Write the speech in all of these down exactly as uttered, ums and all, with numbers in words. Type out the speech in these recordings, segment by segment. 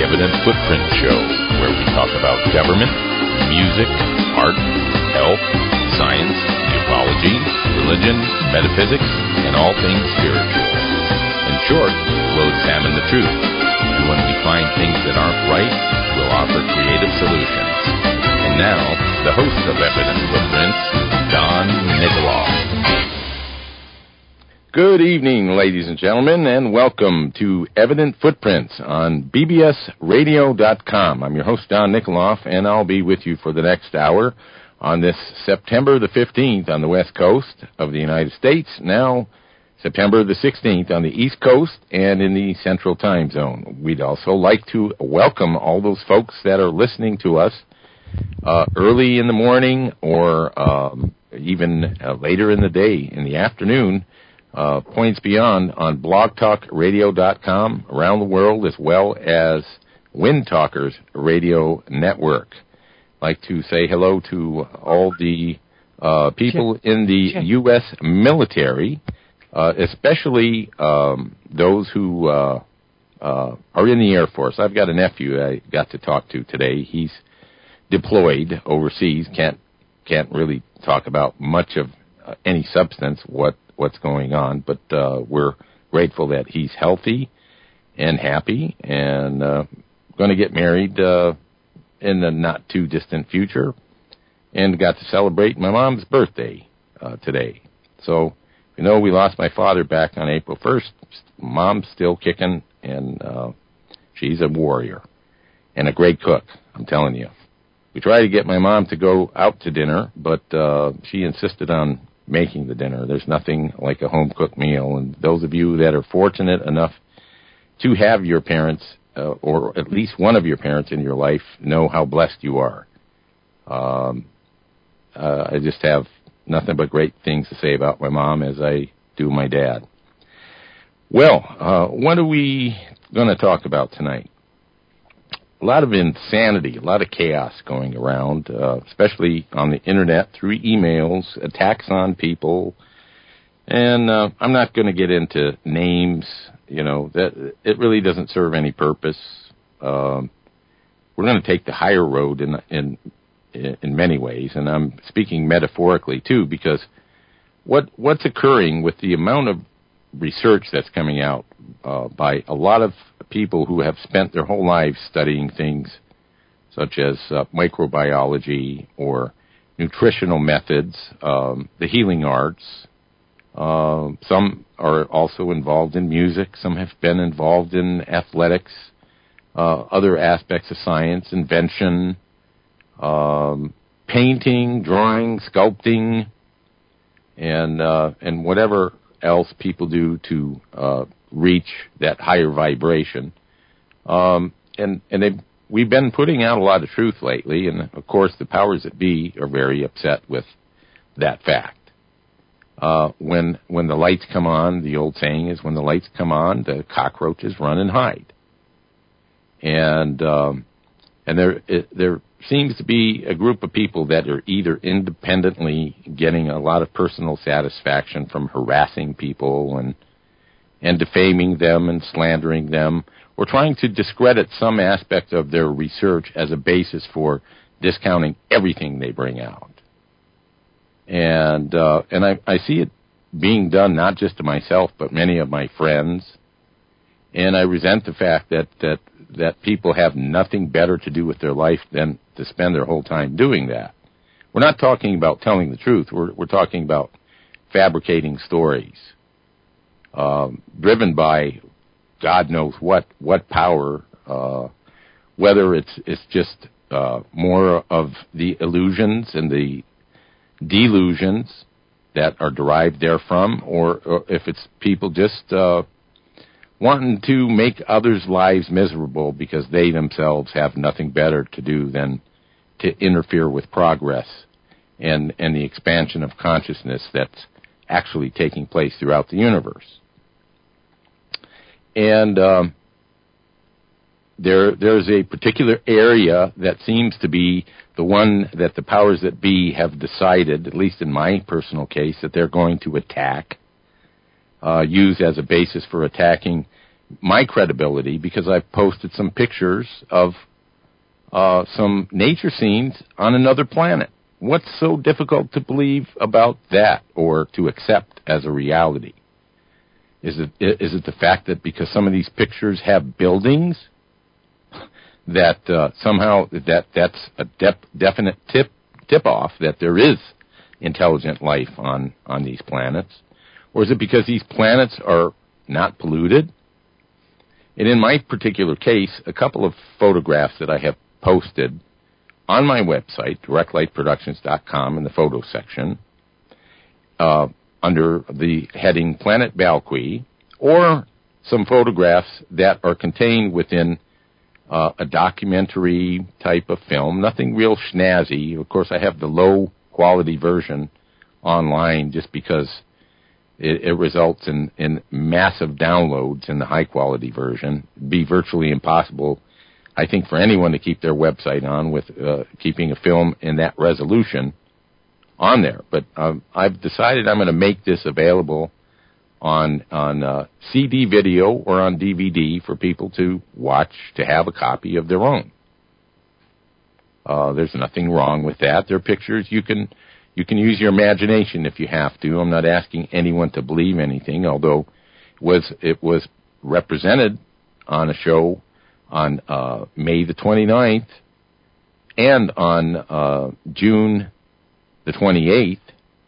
Evident Footprint Show, where we talk about government, music, art, health, science, ufology, religion, metaphysics, and all things spiritual. In short, we'll examine the truth, and when we find things that aren't right, we'll offer creative solutions. And now, the host of Evident Footprints, Don Nikoloff. Good evening, ladies and gentlemen, and welcome to Evident Footprints on B B S radio dot com. I'm your host, Don Nikoloff, and I'll be with you for the next hour on this September the fifteenth on the west coast of the United States, now September the sixteenth on the east coast and in the central time zone. We'd also like to welcome all those folks that are listening to us uh, early in the morning or um, even uh, later in the day, in the afternoon, Uh, points beyond on blog talk radio dot com around the world, as well as Wind Talkers Radio Network. I'd like to say hello to all the uh, people check, in the check. U S military, uh, especially um, those who uh, uh, are in the Air Force. I've got a nephew I got to talk to today. He's deployed overseas. Can't can't really talk about much of uh, any substance what what's going on, but uh, we're grateful that he's healthy and happy and uh, going to get married uh, in the not-too-distant future, and got to celebrate my mom's birthday uh, today. So, you know, we lost my father back on April first. Mom's still kicking, and uh, she's a warrior and a great cook, I'm telling you. We tried to get my mom to go out to dinner, but uh, she insisted on making the dinner. There's nothing like a home-cooked meal. And those of you that are fortunate enough to have your parents, uh, or at least one of your parents in your life, know how blessed you are. Um, uh, I just have nothing but great things to say about my mom, as I do my dad. Well, uh, what are we going to talk about tonight? A lot of insanity, a lot of chaos going around, uh, especially on the internet, through emails, attacks on people. And uh, I'm not going to get into names, you know, that it really doesn't serve any purpose. Um, we're going to take the higher road in, in in many ways, and I'm speaking metaphorically, too, because what what's occurring with the amount of research that's coming out uh, by a lot of people who have spent their whole lives studying things such as uh, microbiology or nutritional methods, um, the healing arts. Uh, some are also involved in music. Some have been involved in athletics, uh, other aspects of science, invention, um, painting, drawing, sculpting, and uh, and whatever else people do to uh, reach that higher vibration. Um, and and they, we've been putting out a lot of truth lately, and of course the powers that be are very upset with that fact. Uh, when when the lights come on, the old saying is, when the lights come on, the cockroaches run and hide. And um, and there it, there seems to be a group of people that are either independently getting a lot of personal satisfaction from harassing people and and defaming them and slandering them, or trying to discredit some aspect of their research as a basis for discounting everything they bring out. And uh, and I, I see it being done not just to myself, but many of my friends. And I resent the fact that, that, that people have nothing better to do with their life than to spend their whole time doing that. We're not talking about telling the truth. We're, we're talking about fabricating stories, um, driven by God knows what, what power, uh, whether it's, it's just uh, more of the illusions and the delusions that are derived therefrom, or, or if it's people just uh, wanting to make others' lives miserable because they themselves have nothing better to do than to interfere with progress and, and the expansion of consciousness that's actually taking place throughout the universe. And um, there there's a particular area that seems to be the one that the powers that be have decided, at least in my personal case, that they're going to attack, uh, use as a basis for attacking my credibility because I've posted some pictures of uh, some nature scenes on another planet. What's so difficult to believe about that or to accept as a reality? Is it is it the fact that because some of these pictures have buildings that uh, somehow that that's a def- definite tip tip off that there is intelligent life on, on these planets? Or is it because these planets are not polluted? And in my particular case, a couple of photographs that I have posted on my website, direct light productions dot com, in the photo section, uh, under the heading Planet Balqui, or some photographs that are contained within uh, a documentary type of film, nothing real snazzy. Of course, I have the low-quality version online just because it, it results in, in massive downloads in the high-quality version. It'd be virtually impossible, I think, for anyone to keep their website on with uh, keeping a film in that resolution on there. But um, I've decided I'm going to make this available on on uh, C D video or on D V D for people to watch, to have a copy of their own. Uh, there's nothing wrong with that. They're pictures. You can you can use your imagination if you have to. I'm not asking anyone to believe anything, although it was it was represented on a show on uh, May the twenty-ninth and on uh, June the twenty-eighth,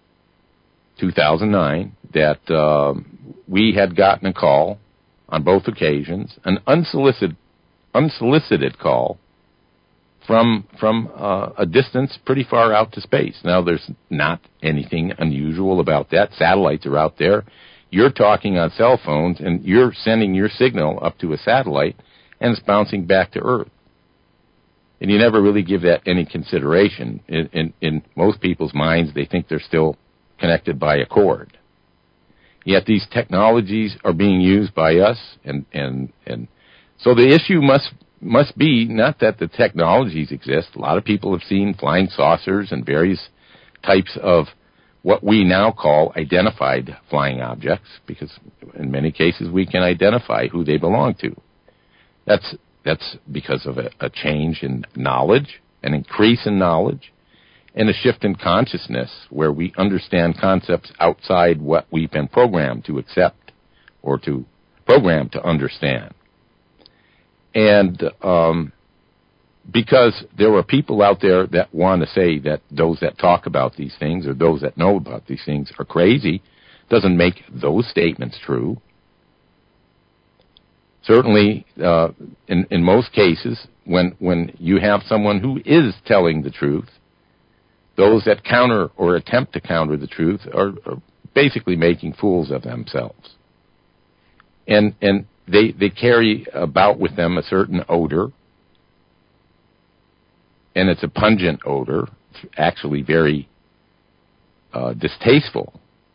two thousand nine, that uh, we had gotten a call on both occasions, an unsolicited unsolicited call from from uh, a distance pretty far out to space. Now, there's not anything unusual about that. Satellites are out there. You're talking on cell phones, and you're sending your signal up to a satellite, and it's bouncing back to Earth. And you never really give that any consideration. In, in, in most people's minds, they think they're still connected by a cord. Yet these technologies are being used by us, and, and, and so the issue must must be not that the technologies exist. A lot of people have seen flying saucers and various types of what we now call identified flying objects, because in many cases we can identify who they belong to. That's that's because of a, a change in knowledge, an increase in knowledge, and a shift in consciousness where we understand concepts outside what we've been programmed to accept or to program to understand. And um, because there are people out there that want to say that those that talk about these things or those that know about these things are crazy, doesn't make those statements true. Certainly, uh, in, in most cases, when when you have someone who is telling the truth, those that counter or attempt to counter the truth are, are basically making fools of themselves. And and they they carry about with them a certain odor, and it's a pungent odor, actually very uh, distasteful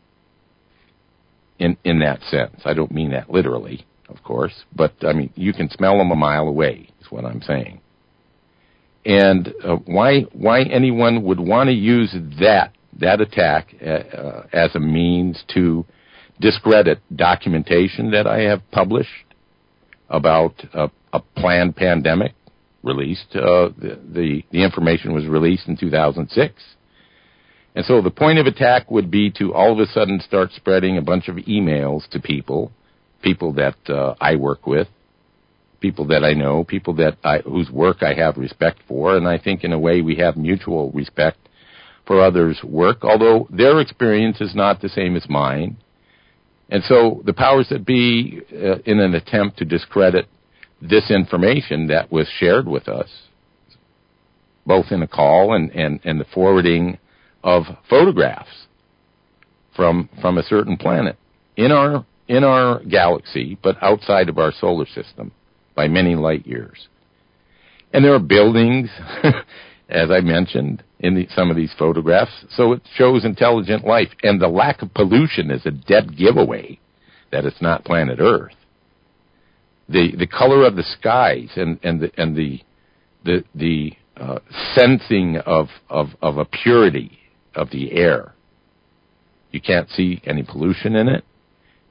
in in that sense. I don't mean that literally, of course, but I mean you can smell them a mile away, is what I'm saying. And uh, why why anyone would want to use that that attack uh, as a means to discredit documentation that I have published about uh, a planned pandemic released. Uh, the, the the information was released in two thousand six. And so the point of attack would be to all of a sudden start spreading a bunch of emails to people, people that uh, I work with, people that I know, people that I, whose work I have respect for, and I think in a way we have mutual respect for others' work, although their experience is not the same as mine. And so the powers that be, uh, in an attempt to discredit this information that was shared with us, both in a call and, and, and the forwarding of photographs from from a certain planet in our in our galaxy, but outside of our solar system by many light years. And there are buildings, as I mentioned, in the, some of these photographs, so it shows intelligent life. And the lack of pollution is a dead giveaway that it's not planet Earth. The the color of the skies and, and the and the the the uh, sensing of, of of a purity of the air. You can't see any pollution in it.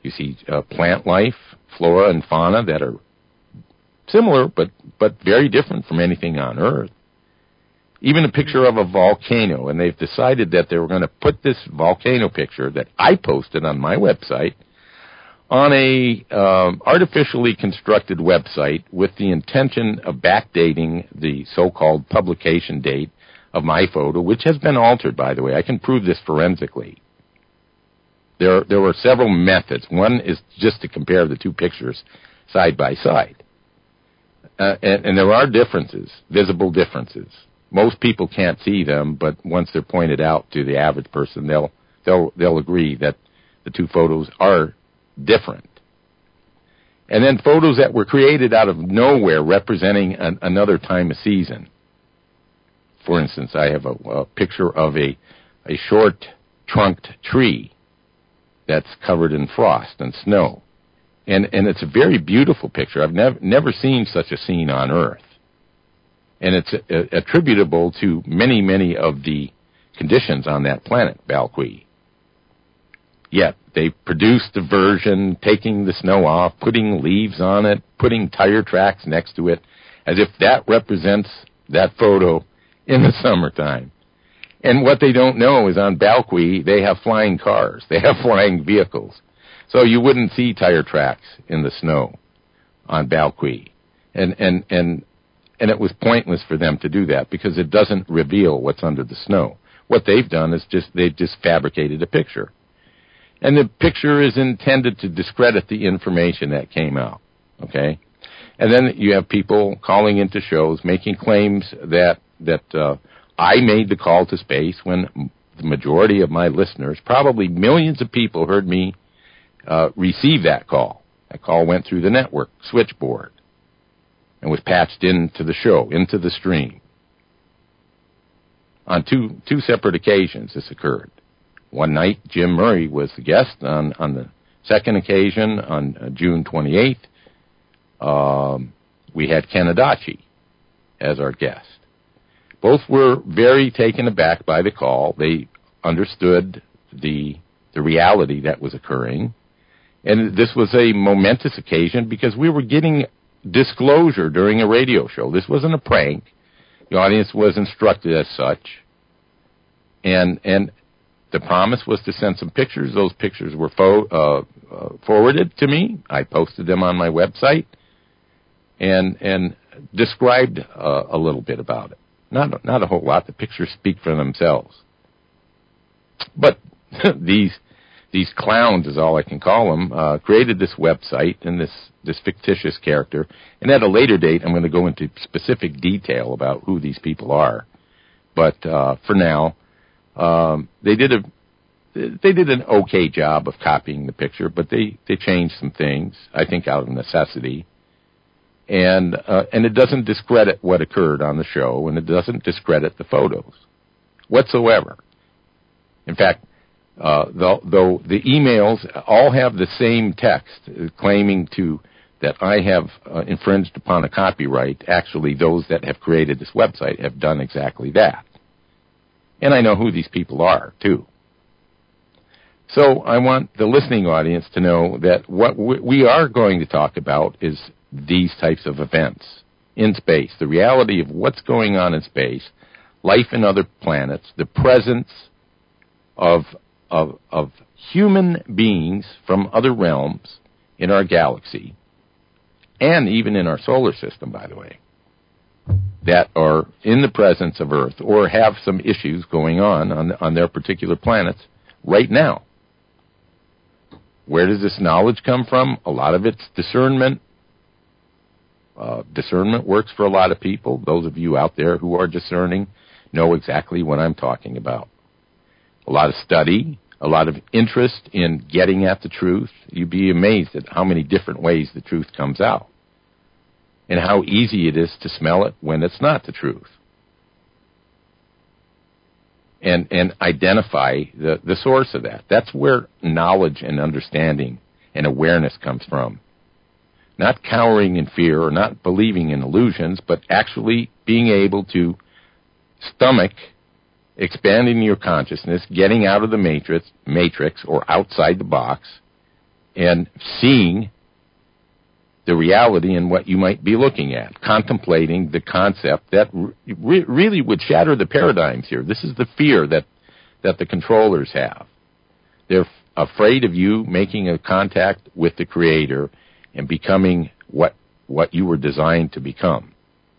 You see uh, plant life, flora and fauna that are similar but, but very different from anything on Earth. Even a picture of a volcano, and they've decided that they were going to put this volcano picture that I posted on my website on a um, artificially constructed website with the intention of backdating the so-called publication date of my photo, which has been altered, by the way. I can prove this forensically. There, there were several methods. One is just to compare the two pictures side by side. Uh, and, and there are differences, visible differences. Most people can't see them, but once they're pointed out to the average person, they'll they'll they'll agree that the two photos are different. And then photos that were created out of nowhere, representing an, another time of season. For instance, I have a, a picture of a a short trunked tree that's covered in frost and snow, and and it's a very beautiful picture. I've never never seen such a scene on Earth. And it's uh, attributable to many, many of the conditions on that planet, Valquy. Yet, they produced a version, taking the snow off, putting leaves on it, putting tire tracks next to it, as if that represents that photo in the summertime. And what they don't know is on Valquy, they have flying cars. They have flying vehicles. So you wouldn't see tire tracks in the snow on Valquy. And, and, and, And it was pointless for them to do that because it doesn't reveal what's under the snow. What they've done is just, they've just fabricated a picture. And the picture is intended to discredit the information that came out, okay? And then you have people calling into shows making claims that, that uh, I made the call to space when the majority of my listeners, probably millions of people, heard me uh, receive that call. That call went through the network switchboard and was patched into the show, into the stream. On two two separate occasions, this occurred. One night, Jim Murray was the guest. On, on the second occasion, on uh, June twenty-eighth, um, we had Ken Adachi as our guest. Both were very taken aback by the call. They understood the the reality that was occurring. And this was a momentous occasion because we were getting disclosure during a radio show. This wasn't a prank. The audience was instructed as such. And and the promise was to send some pictures. Those pictures were fo- uh, uh, forwarded to me. I posted them on my website and and described uh, a little bit about it. Not, not a whole lot. The pictures speak for themselves. But these these clowns, is all I can call them, uh, created this website and this, this fictitious character. And at a later date, I'm going to go into specific detail about who these people are. But uh, for now, um, they did a they did an okay job of copying the picture, but they, they changed some things, I think, out of necessity. And uh, and it doesn't discredit what occurred on the show, and it doesn't discredit the photos whatsoever. In fact, uh, though, though the emails all have the same text uh, claiming to that I have uh, infringed upon a copyright, actually those that have created this website have done exactly that. And I know who these people are, too. So I want the listening audience to know that what we are going to talk about is these types of events in space, the reality of what's going on in space, life in other planets, the presence of, of, of human beings from other realms in our galaxy, and even in our solar system, by the way, that are in the presence of Earth or have some issues going on on, on their particular planets right now. Where does this knowledge come from? A lot of it's discernment. Uh, discernment works for a lot of people. Those of you out there who are discerning know exactly what I'm talking about. A lot of study, a lot of interest in getting at the truth. You'd be amazed at how many different ways the truth comes out, and how easy it is to smell it when it's not the truth. And and identify the, the source of that. That's where knowledge and understanding and awareness comes from. Not cowering in fear or not believing in illusions, but actually being able to stomach expanding your consciousness, getting out of the matrix, matrix or outside the box, and seeing the reality in what you might be looking at, contemplating the concept that re- really would shatter the paradigms here. This is the fear that, that the controllers have. They're f- afraid of you making a contact with the Creator and becoming what what you were designed to become,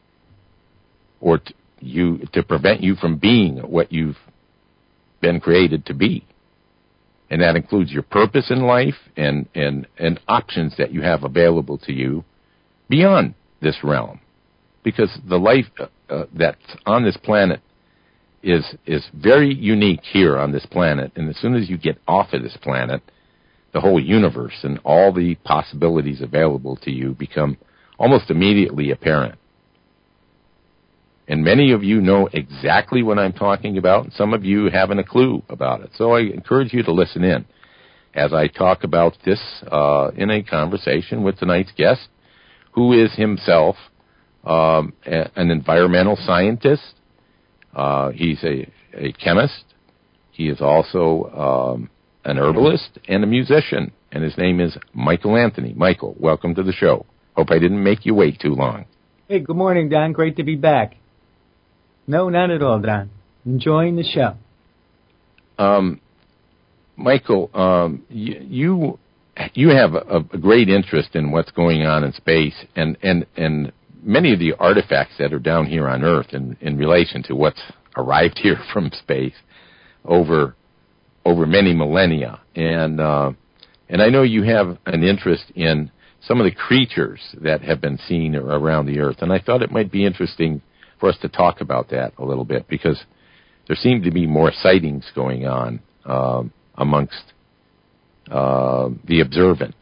or to, you to prevent you from being what you've been created to be. And that includes your purpose in life and, and, and options that you have available to you beyond this realm. Because the life uh, uh, that's on this planet is is very unique here on this planet. And as soon as you get off of this planet, the whole universe and all the possibilities available to you become almost immediately apparent. And many of you know exactly what I'm talking about, and some of you haven't a clue about it. So I encourage you to listen in as I talk about this uh, in a conversation with tonight's guest, who is himself um, a, an environmental scientist. Uh, he's a, a chemist. He is also um, an herbalist and a musician, and his name is Michael Anthony. Michael, welcome to the show. Hope I didn't make you wait too long. Hey, good morning, Don. Great to be back. No, not at all, Don. Enjoying the show. Um, Michael, um, you, you you have a, a great interest in what's going on in space, and, and, and many of the artifacts that are down here on Earth in, in relation to what's arrived here from space over over many millennia. And uh, and I know you have an interest in some of the creatures that have been seen around the Earth, and I thought it might be interesting for us to talk about that a little bit, because there seem to be more sightings going on um, amongst uh, the observant.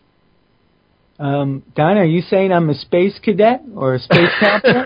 Um, Don, are you saying I'm a space cadet or a space captain?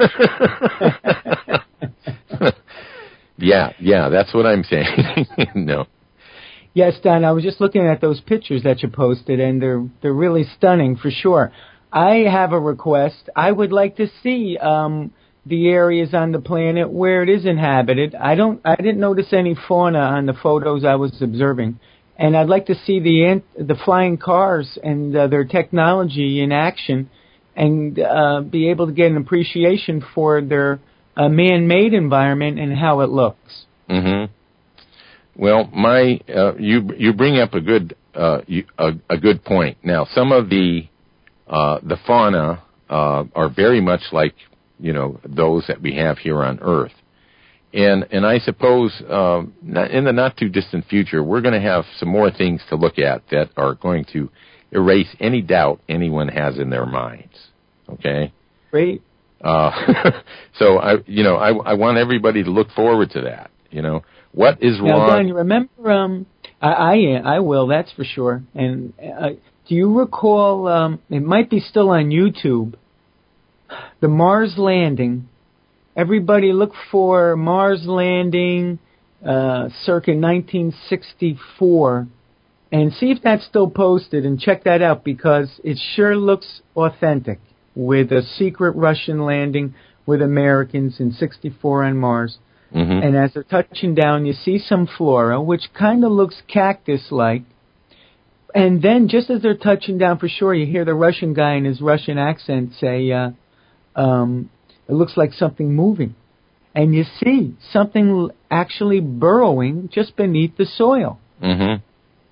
yeah, yeah, that's what I'm saying. No. Yes, Don, I was just looking at those pictures that you posted, and they're they're really stunning for sure. I have a request. I would like to see um, the areas on the planet where it is inhabited. I don't. I didn't notice any fauna on the photos I was observing, and I'd like to see the ant, the flying cars and uh, their technology in action, and uh, be able to get an appreciation for their uh, man-made environment and how it looks. Mm-hmm. Well, my uh, you you bring up a good uh, you, a, a good point. Now, some of the uh, the fauna uh, are very much like, you know, those that we have here on Earth, and and I suppose um, not, in the not too distant future, we're going to have some more things to look at that are going to erase any doubt anyone has in their minds. Okay. Great. Uh, so I you know I I want everybody to look forward to that. You know. What is now, wrong? Don, you remember? Um, I, I I will. That's for sure. And uh, do you recall? Um, it might be still on YouTube. The Mars landing. Everybody look for Mars landing, uh, circa nineteen sixty-four, and see if that's still posted. And check that out, because it sure looks authentic, with a secret Russian landing with Americans in sixty-four on Mars. Mm-hmm. And as they're touching down, you see some flora, which kind of looks cactus-like. And then, just as they're touching down, for sure, you hear the Russian guy in his Russian accent say, uh, um, it looks like something moving. And you see something actually burrowing just beneath the soil. Mm-hmm.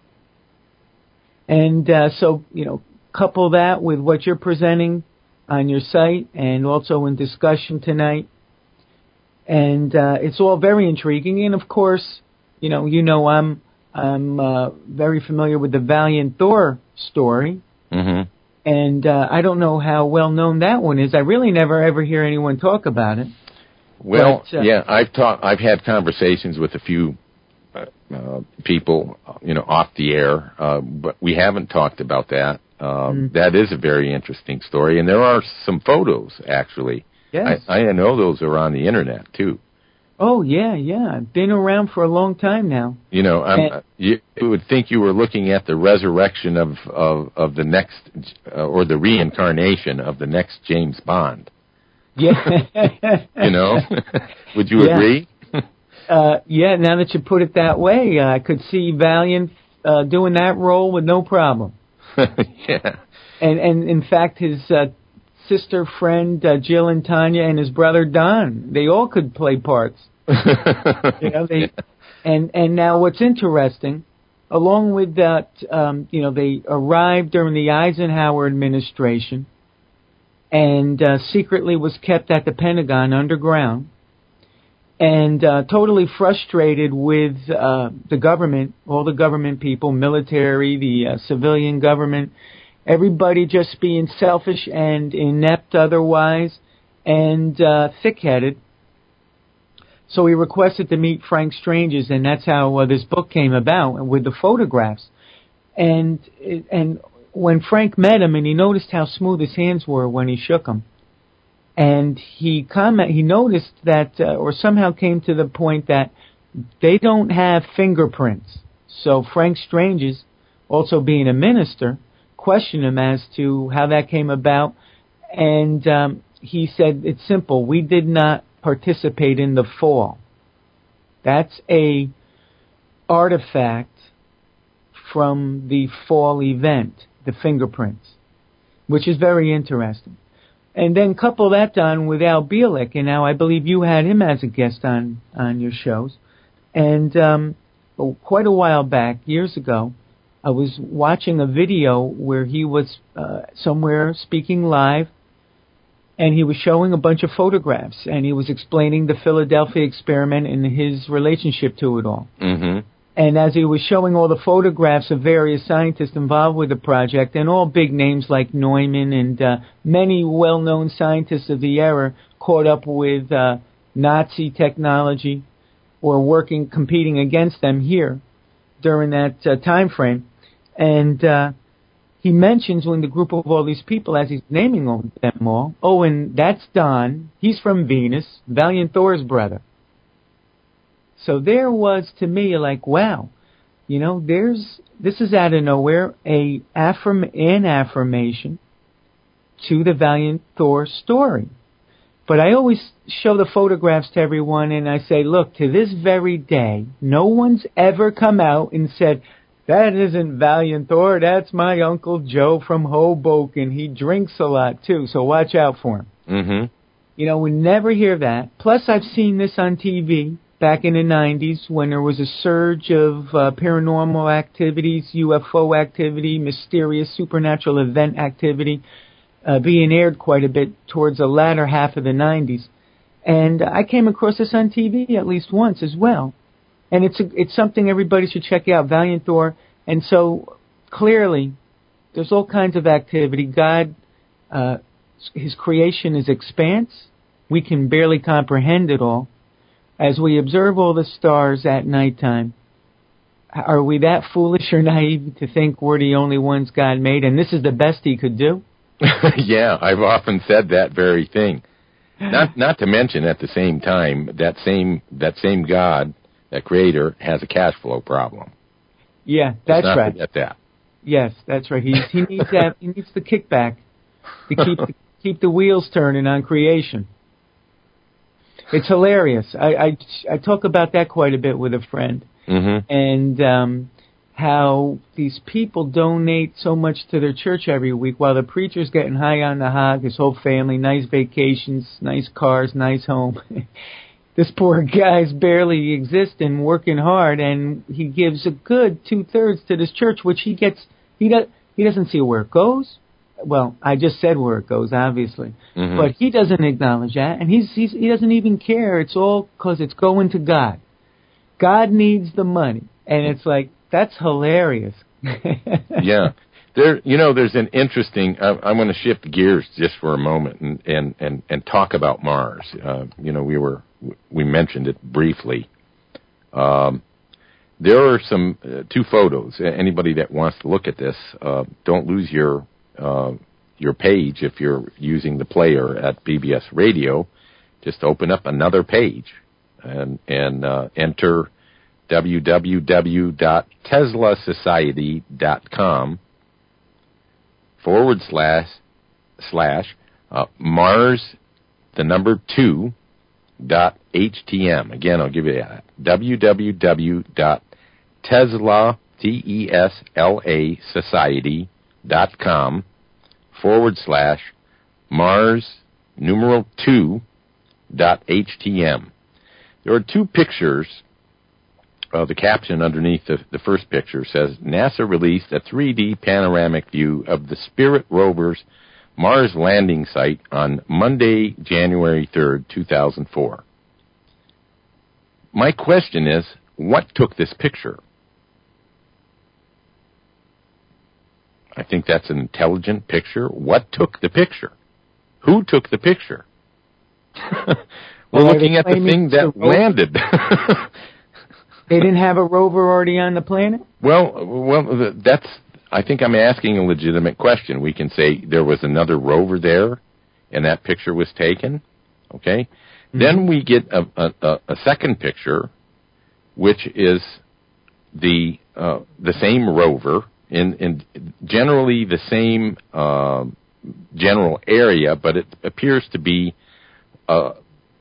And uh, so, you know, couple that with what you're presenting on your site and also in discussion tonight. And uh, it's all very intriguing. And, of course, you know, you know I'm I'm uh, very familiar with the Valiant Thor story. Mm-hmm. And uh, I don't know how well-known that one is. I really never ever hear anyone talk about it. Well, but, uh, yeah, I've talked. I've had conversations with a few uh, uh, people, you know, off the air, uh, but we haven't talked about that. Um, mm. That is a very interesting story, and there are some photos, actually. Yes. I, I know those are on the internet, too. Oh, yeah, yeah. Been around for a long time now. You know, I'm, and, you, you would think you were looking at the resurrection of, of, of the next, uh, or the reincarnation of the next James Bond. Yeah. You know? Would you yeah. agree? uh, yeah, now that you put it that way, uh, I could see Valiant uh, doing that role with no problem. Yeah. And, and in fact, his uh, sister friend uh, Jill and Tanya and his brother Don, they all could play parts. You know, they, yeah. and and now what's interesting, along with that, um, you know, they arrived during the Eisenhower administration, and uh, secretly was kept at the Pentagon underground, and uh, totally frustrated with uh, the government, all the government people, military, the uh, civilian government, everybody just being selfish and inept otherwise, and uh, thick-headed. So he requested to meet Frank Stranges, and that's how uh, this book came about, with the photographs. And and when Frank met him, and he noticed how smooth his hands were when he shook them, and he comment, he noticed that, uh, or somehow came to the point that they don't have fingerprints. So Frank Stranges, also being a minister, questioned him as to how that came about, and um, he said, it's simple, we did not participate in the fall. That's a artifact from the fall event, the fingerprints, which is very interesting. And then couple that on with Al Bielek, and now I believe you had him as a guest on, on your shows. And um, oh, quite a while back, years ago, I was watching a video where he was uh, somewhere speaking live, and he was showing a bunch of photographs, and he was explaining the Philadelphia experiment and his relationship to it all. Mm-hmm. And as he was showing all the photographs of various scientists involved with the project, and all big names like Neumann and uh, many well-known scientists of the era caught up with uh, Nazi technology or working, competing against them here during that uh, time frame. And uh, he mentions when the group of all these people, as he's naming all, them all, oh, and that's Don. He's from Venus, Valiant Thor's brother. So there was, to me, like, wow, you know, there's, this is out of nowhere, a affirm, an affirmation to the Valiant Thor story. But I always show the photographs to everyone, and I say, look, to this very day, no one's ever come out and said, that isn't Valiant Thor, that's my Uncle Joe from Hoboken. He drinks a lot, too, so watch out for him. Mm-hmm. You know, we never hear that. Plus, I've seen this on T V back in the nineties when there was a surge of uh, paranormal activities, U F O activity, mysterious supernatural event activity uh, being aired quite a bit towards the latter half of the nineties. And I came across this on T V at least once as well. And it's a, it's something everybody should check out, Valiant Thor. And so, clearly, there's all kinds of activity. God, uh, his creation is expanse. We can barely comprehend it all. As we observe all the stars at nighttime, are we that foolish or naive to think we're the only ones God made, and this is the best he could do? Yeah, I've often said that very thing. Not not to mention, at the same time, that same that same God, that creator, has a cash flow problem. Yeah, that's Let's not right. forget that. Yes, that's right. He he needs that. He needs the kickback to keep the, keep the wheels turning on creation. It's hilarious. I, I I talk about that quite a bit with a friend, mm-hmm. and um, how these people donate so much to their church every week while the preacher's getting high on the hog, his whole family, nice vacations, nice cars, nice home. This poor guy's barely existing, working hard, and he gives a good two-thirds to this church, which he gets, he, does, he doesn't see where it goes. Well, I just said where it goes, obviously. Mm-hmm. But he doesn't acknowledge that, and he's, he's, he doesn't even care. It's all because it's going to God. God needs the money. And it's like, that's hilarious. Yeah. There, you know, there's an interesting, I, I'm going to shift gears just for a moment and, and, and, and talk about Mars. Uh, you know, we were, we mentioned it briefly. Um, there are some, uh, two photos. Anybody that wants to look at this, uh, don't lose your, uh, your page if you're using the player at B B S Radio. Just open up another page and, and, uh, enter w w w dot tesla society dot com forward slash slash uh, Mars, the number two, dot H T M. Again, I'll give you that. w w w dot tesla, T E S L A, society dot com forward slash Mars numeral two dot htm. There are two pictures. Uh, the caption underneath the, the first picture says, NASA released a three D panoramic view of the Spirit rover's Mars landing site on Monday, January third, two thousand four. My question is, what took this picture? I think that's an intelligent picture. What took the picture? Who took the picture? We're well, looking at the thing that landed. They didn't have a rover already on the planet? Well, well, that's. I think I'm asking a legitimate question. We can say there was another rover there, and that picture was taken. Okay, mm-hmm. Then we get a, a, a second picture, which is the uh, the same rover in, in generally the same uh, general area, but it appears to be uh,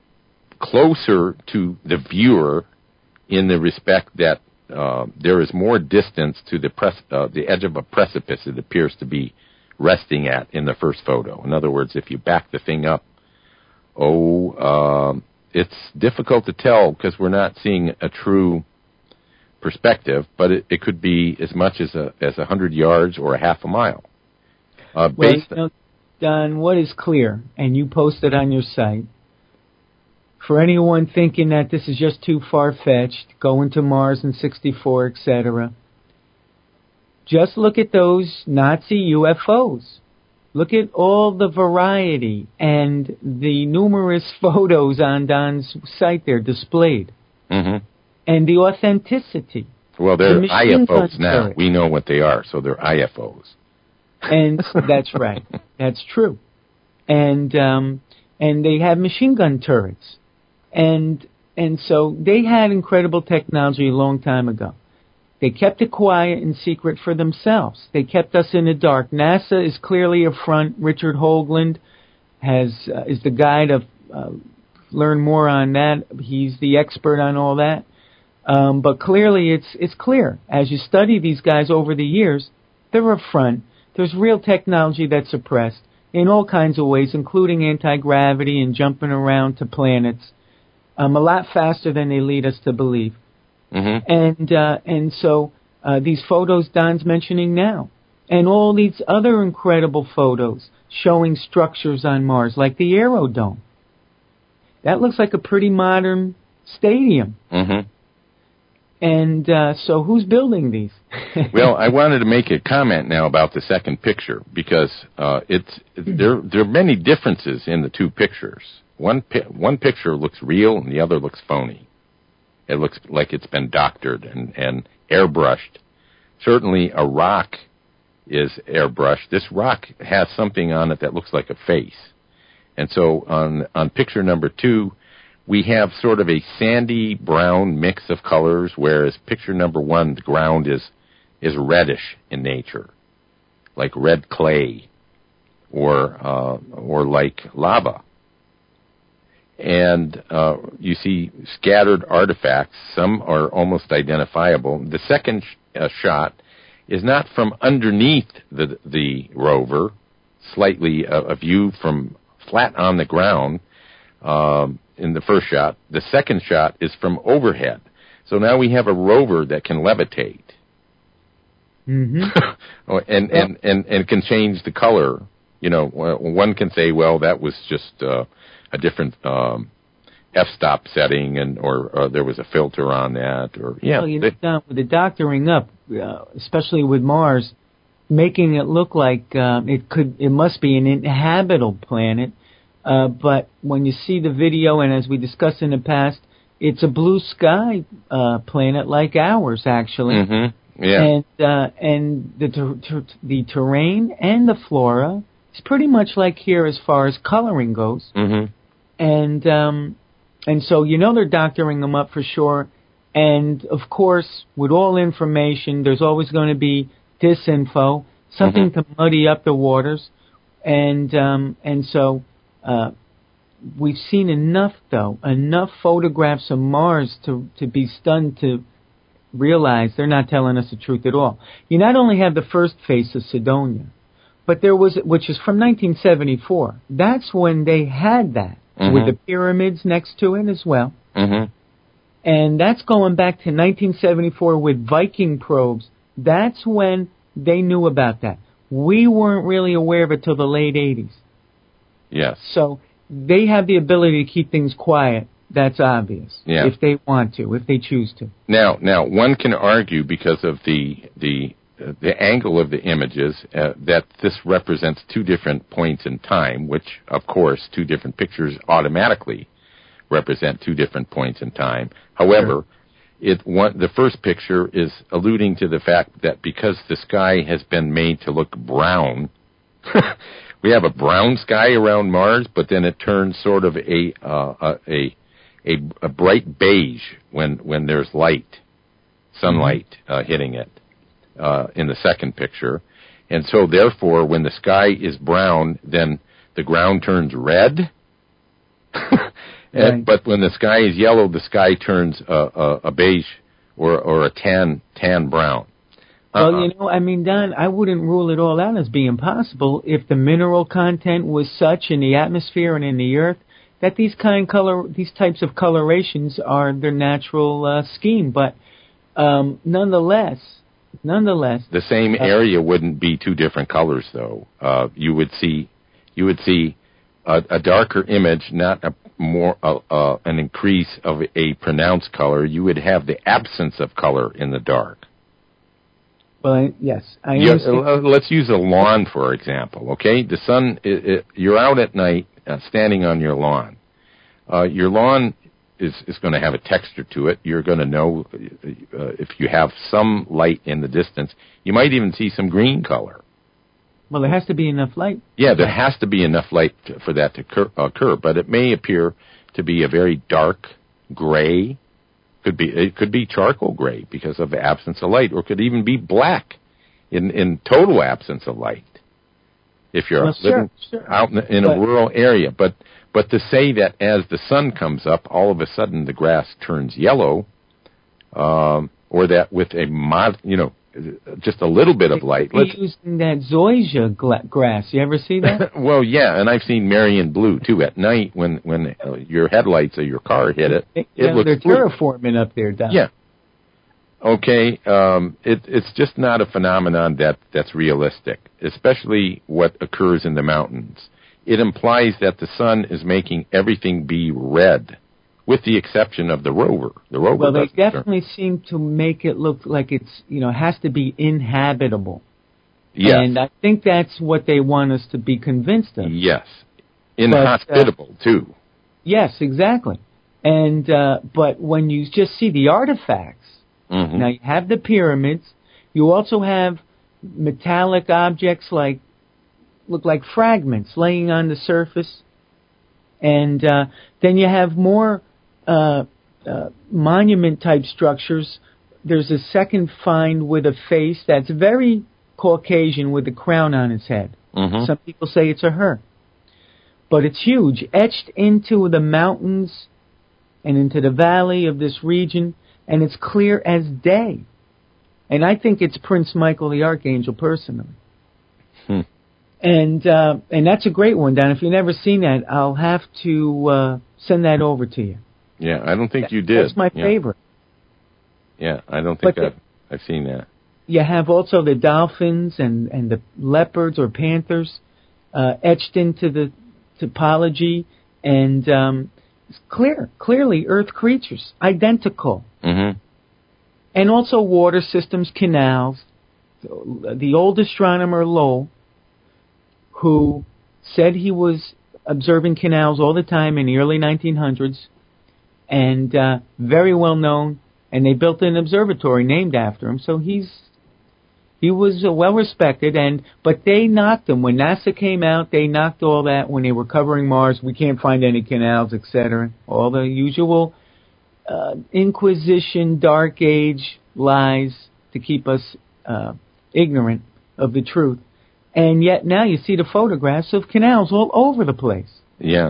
closer to the viewer in the respect that uh, there is more distance to the pres- uh, the edge of a precipice it appears to be resting at in the first photo. In other words, if you back the thing up, oh, uh, it's difficult to tell because we're not seeing a true perspective, but it, it could be as much as a as a hundred yards or a half a mile. Uh, well, based you know, Don, what is clear, and you posted on your site, for anyone thinking that this is just too far-fetched, going to Mars in sixty-four, et cetera, just look at those Nazi U F Os. Look at all the variety and the numerous photos on Don's site there displayed. Mm-hmm. And the authenticity. Well, they're the I F Os now. Turret. We know what they are, so they're I F Os. And that's right. That's true. And um, and they have machine gun turrets. And and so they had incredible technology a long time ago. They kept it quiet and secret for themselves. They kept us in the dark. NASA is clearly a front. Richard Hoagland has uh, is the guy to uh, learn more on that. He's the expert on all that. Um, but clearly, it's it's clear as you study these guys over the years, they're a front. There's real technology that's suppressed in all kinds of ways, including anti-gravity and jumping around to planets. Um, a lot faster than they lead us to believe. Mm-hmm. And uh, and so uh, these photos Don's mentioning now, and all these other incredible photos showing structures on Mars, like the Aerodome. That looks like a pretty modern stadium. Mm-hmm. And uh, so who's building these? Well, I wanted to make a comment now about the second picture, because uh, it's there, there are many differences in the two pictures. One pi- one picture looks real and the other looks phony. It looks like it's been doctored and, and airbrushed. Certainly a rock is airbrushed. This rock has something on it that looks like a face. And so on, on picture number two, we have sort of a sandy brown mix of colors, whereas picture number one, the ground is is reddish in nature, like red clay or uh, or like lava. And uh, you see scattered artifacts. Some are almost identifiable. The second sh- uh, shot is not from underneath the the rover, slightly a, a view from flat on the ground um, in the first shot. The second shot is from overhead. So now we have a rover that can levitate. Mm-hmm. and, well, and, and, and can change the color. You know, one can say, well, that was just uh, a different um, f-stop setting, and or, or there was a filter on that. Or yeah, well, you know, Don, with the doctoring up, uh, especially with Mars, making it look like um, it could, it must be an inhabitable planet. Uh, but when you see the video, and as we discussed in the past, it's a blue sky uh, planet like ours, actually. Mm-hmm. Yeah. And uh, and the ter- ter- the terrain and the flora is pretty much like here as far as coloring goes. Mm-hmm. And um, and so you know they're doctoring them up for sure. And of course, with all information, there's always going to be disinfo, something mm-hmm. to muddy up the waters. And um, and so. Uh, we've seen enough, though, enough photographs of Mars to, to be stunned to realize they're not telling us the truth at all. You not only have the first face of Cydonia, But there was, which is from nineteen seventy-four. That's when they had that, mm-hmm. with the pyramids next to it as well. Mm-hmm. And that's going back to nineteen seventy-four with Viking probes. That's when they knew about that. We weren't really aware of it till the late eighties. Yes. So they have the ability to keep things quiet. That's obvious. Yeah. If they want to, if they choose to. Now, now one can argue because of the the uh, the angle of the images uh, that this represents two different points in time, which, of course, two different pictures automatically represent two different points in time. However, sure. it one, the first picture is alluding to the fact that because the sky has been made to look brown, we have a brown sky around Mars, but then it turns sort of a uh, a, a a bright beige when when there's light, sunlight mm-hmm. uh, hitting it uh, in the second picture, and so therefore, when the sky is brown, then the ground turns red. And, but when the sky is yellow, the sky turns a, a, a beige or or a tan tan brown. Uh-uh. Well, you know, I mean, Don, I wouldn't rule it all out as being possible if the mineral content was such in the atmosphere and in the earth that these kind color these types of colorations are their natural uh, scheme. But um, nonetheless, nonetheless, the same uh, area wouldn't be two different colors, though. Uh, you would see you would see a, a darker image, not a more uh, uh, an increase of a pronounced color. You would have the absence of color in the dark. Well, I, yes, I you, understand. Uh, let's use a lawn, for example, okay? The sun, it, it, you're out at night uh, standing on your lawn. Uh, your lawn is, is going to have a texture to it. You're going to know uh, if you have some light in the distance. You might even see some green color. Well, there has to be enough light. Yeah, there has to be enough light to, for that to occur, occur, but it may appear to be a very dark gray. Could be it could be charcoal gray because of the absence of light, or it could even be black in in total absence of light. If you're well, living sure, sure. out in, in a rural area, but but to say that as the sun comes up, all of a sudden the grass turns yellow, um, or that with a mod, you know. Just a little bit of light. Let's using that zoysia gla- grass. You ever see that? Well, yeah, and I've seen Marion blue too at night when when uh, your headlights of your car hit it. It, it looks they're blue. terraforming up there, Don. Yeah. Okay. Um, it, it's just not a phenomenon that that's realistic, especially what occurs in the mountains. It implies that the sun is making everything be red. With the exception of the rover. The rover well, they definitely turn. seem to make it look like it's, you know, has to be inhabitable. Yes. And I think that's what they want us to be convinced of. Yes. Inhospitable, uh, too. Yes, exactly. And, uh, but when you just see the artifacts, mm-hmm. now you have the pyramids, you also have metallic objects like, look like fragments laying on the surface. And, uh, then you have more, Uh, uh, monument-type structures. There's a second find with a face that's very Caucasian with a crown on his head. Mm-hmm. Some people say it's a her. But it's huge, etched into the mountains and into the valley of this region, and it's clear as day. And I think it's Prince Michael the Archangel personally. Hmm. And uh, and that's a great one, Don. If you've never seen that, I'll have to uh, send that over to you. Yeah, I don't think you did. That's my yeah. favorite. Yeah, I don't think But I've, the, I've seen that. You have also the dolphins and, and the leopards or panthers uh, etched into the topology, and um, it's clear, clearly Earth creatures, identical. Mm-hmm. And also water systems, canals. The old astronomer Lowell, who said he was observing canals all the time in the early nineteen hundreds, and uh, very well known, and they built an observatory named after him. So he's he was uh, well respected, and but they knocked him when NASA came out. They knocked all that when they were covering Mars. We can't find any canals, et cetera. All the usual uh, Inquisition, Dark Age lies to keep us uh, ignorant of the truth. And yet now you see the photographs of canals all over the place. Yeah.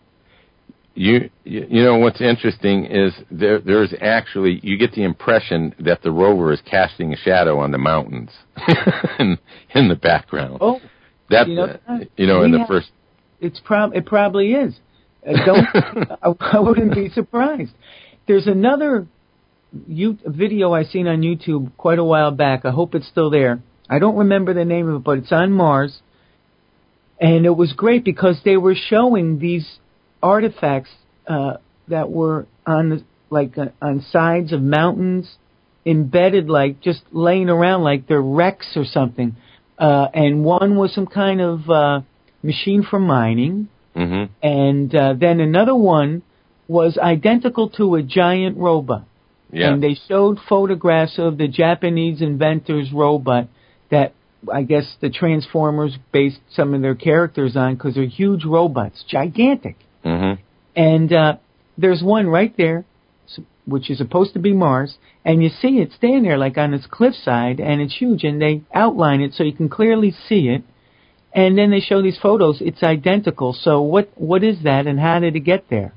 You you know what's interesting is there there's actually you get the impression that the rover is casting a shadow on the mountains in, in the background. Oh, That you know, uh, you know in the have, first. It's prob it probably is. Uh, don't I, I wouldn't be surprised. There's another you, video I seen on YouTube quite a while back. I hope it's still there. I don't remember the name of it, but it's on Mars. And it was great because they were showing these artifacts uh, that were on the, like uh, on sides of mountains, embedded, like just laying around like they're wrecks or something. Uh, and one was some kind of uh, machine for mining. Mm-hmm. And uh, then another one was identical to a giant robot. Yeah. And they showed photographs of the Japanese inventor's robot that I guess the Transformers based some of their characters on because they're huge robots, gigantic. Mm-hmm. And uh, there's one right there, which is supposed to be Mars, and you see it standing there like on its cliffside, and it's huge, and they outline it so you can clearly see it. And then they show these photos. It's identical. So what what is that, and how did it get there?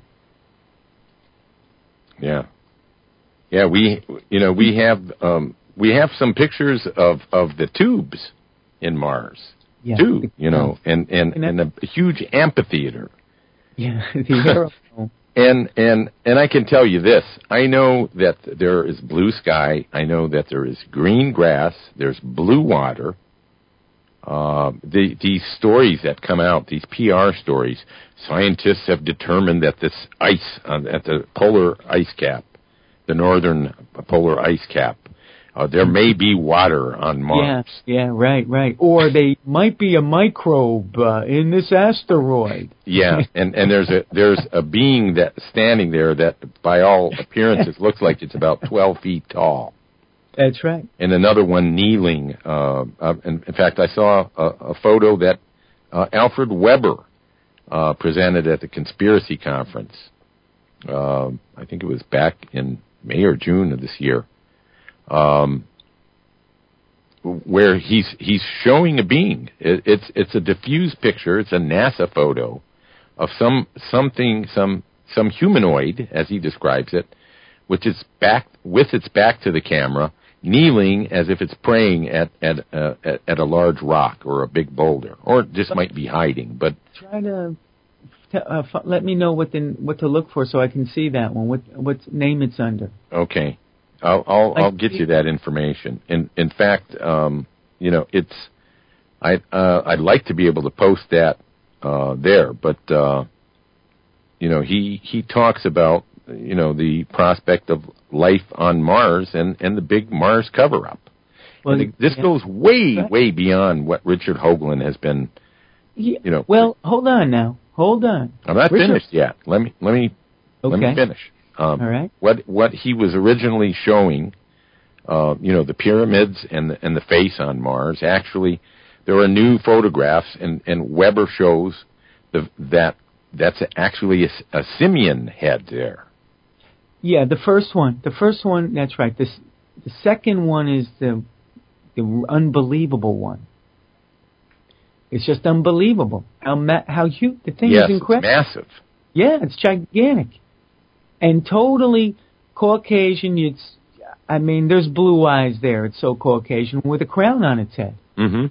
Yeah, yeah. We you know we have um, we have some pictures of, of the tubes in Mars yeah, too. the, you know, and and, and a huge amphitheater. Yeah, the aero. And and and I can tell you this: I know that there is blue sky. I know that there is green grass. There's blue water. Uh, the, these stories that come out, these P R stories, scientists have determined that this ice uh, at the polar ice cap, the northern polar ice cap, uh, there may be water on Mars. Yeah, yeah, right, right. Or they might be a microbe uh, in this asteroid. Yeah, and, and there's a there's a being that standing there that, by all appearances, looks like it's about twelve feet tall. That's right. And another one kneeling. Uh, uh, in, in fact, I saw a, a photo that uh, Alfred Weber uh, presented at the Conspiracy Conference. Uh, I think it was back in May or June of this year, um, where he's he's showing a being. It, it's it's a diffuse picture. It's a NASA photo of some something some some humanoid, as he describes it, which is back with its back to the camera, kneeling as if it's praying at at, uh, at at a large rock or a big boulder, or just might be hiding. But try to t- uh, f- let me know what the, what to look for so I can see that one. What what name it's under? Okay, I'll I'll, I'll get you that information. In in fact, um, you know, it's I uh, I'd like to be able to post that uh, there, but uh, you know, he he talks about, you know, the prospect of life on Mars and, and the big Mars cover-up. Well, the, this yeah. goes way, right. way beyond what Richard Hoagland has been, yeah. you know. Well, hold on now. Hold on. I'm not Richard. finished yet. Let me let me okay. let me finish. Um, All right. What what he was originally showing, uh, you know, the pyramids and the, and the face on Mars. Actually, there are new photographs, and, and Weber shows the, that that's actually a, a simian head there. Yeah, the first one. The first one, that's right. This, the second one is the the unbelievable one. It's just unbelievable how ma- how huge the thing yes, is. Incredible. It's massive. Yeah, it's gigantic, and totally Caucasian. It's, I mean, there's blue eyes there. It's so Caucasian with a crown on its head. Mm-hmm.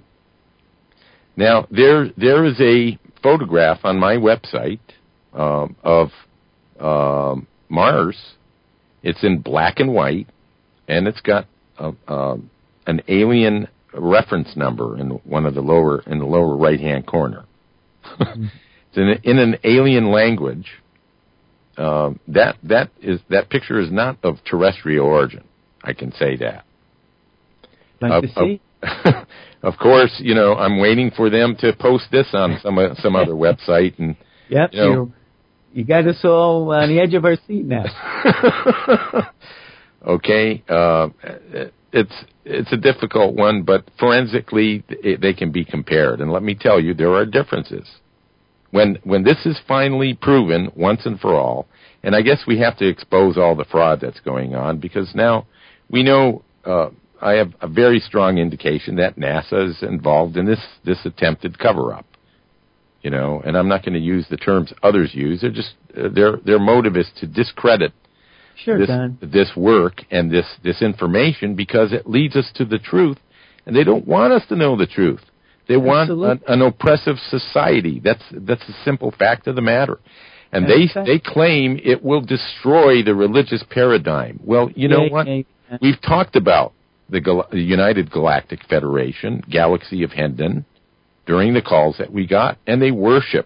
Now there there is a photograph on my website um, of um, Mars. It's in black and white, and it's got a, uh, an alien reference number in one of the lower in the lower right hand corner. Mm-hmm. It's in, in an alien language. Uh, that that is that picture is not of terrestrial origin. I can say that. Like uh, to see. Uh, of course, you know, I'm waiting for them to post this on some some other website, and yep, you know, you, you got us all on the edge of our seat now. Okay, uh, it's it's a difficult one, but forensically it, they can be compared, and let me tell you, there are differences. When when this is finally proven once and for all, and I guess we have to expose all the fraud that's going on, because now we know. Uh, I have a very strong indication that NASA is involved in this, this attempted cover-up, you know, and I'm not going to use the terms others use. They're just uh, their their motive is to discredit sure, this Don. this work and this this information because it leads us to the truth, and they don't want us to know the truth. They want an, Absolutely. an oppressive society. That's that's the simple fact of the matter. And That's they fact. they claim it will destroy the religious paradigm. Well, you know Yeah, what? yeah, yeah. We've talked about the, Gal- the United Galactic Federation, Galaxy of Hendon, during the calls that we got, and they worship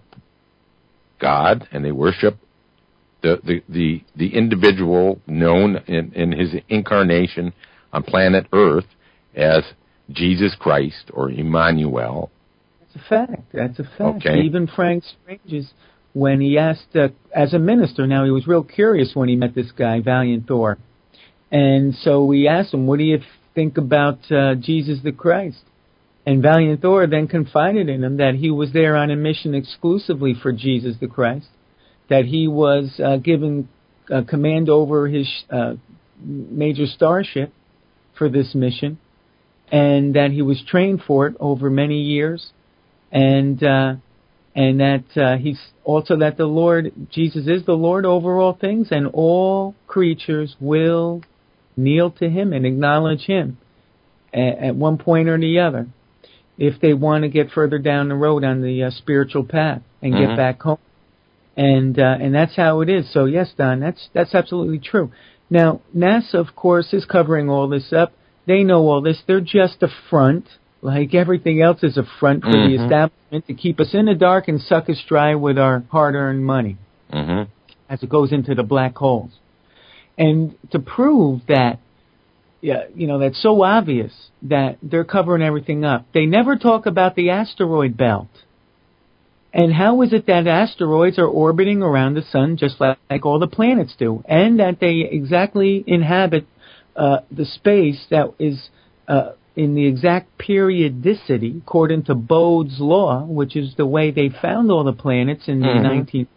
God, and they worship the the the, the individual known in, in his incarnation on planet Earth as Jesus Christ or Emmanuel. That's a fact. That's a fact. Okay. Even Frank Strange's, when he asked, uh, as a minister, now he was real curious when he met this guy, Valiant Thor. And so we asked him, what do you think about uh, Jesus the Christ? And Valiant Thor then confided in him that he was there on a mission exclusively for Jesus the Christ, that he was uh, given uh, command over his uh, major starship for this mission, and that he was trained for it over many years, and uh, and that uh, he's also that the Lord, Jesus is the Lord over all things, and all creatures will kneel to him and acknowledge him at, at one point or the other, if they want to get further down the road on the uh, spiritual path and Mm-hmm. get back home. And uh, and that's how it is. So yes, Don, that's that's absolutely true. Now, NASA, of course, is covering all this up. They know all this. They're just a front, like everything else is a front for Mm-hmm. the establishment to keep us in the dark and suck us dry with our hard-earned money Mm-hmm. as it goes into the black holes. And to prove that, yeah, you know, that's so obvious that they're covering everything up, they never talk about the asteroid belt. And how is it that asteroids are orbiting around the sun just like, like all the planets do, and that they exactly inhabit uh, the space that is uh, in the exact periodicity according to Bode's law, which is the way they found all the planets in Mm-hmm. the nineteenth.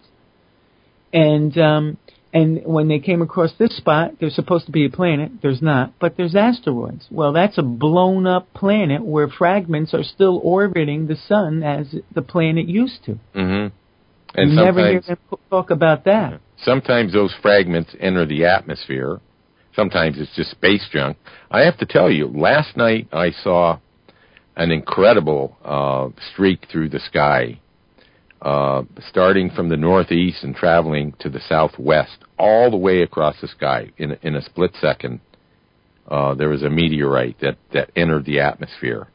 And um, and when they came across this spot, there's supposed to be a planet. There's not, but there's asteroids. Well, that's a blown up planet where fragments are still orbiting the sun as the planet used to. Mm-hmm. And you never hear sometimes, them talk about that. sometimes those fragments enter the atmosphere. Sometimes it's just space junk. I have to tell you, last night I saw an incredible uh, streak through the sky, uh, starting from the northeast and traveling to the southwest, all the way across the sky in in a split second. Uh, there was a meteorite that, that entered the atmosphere,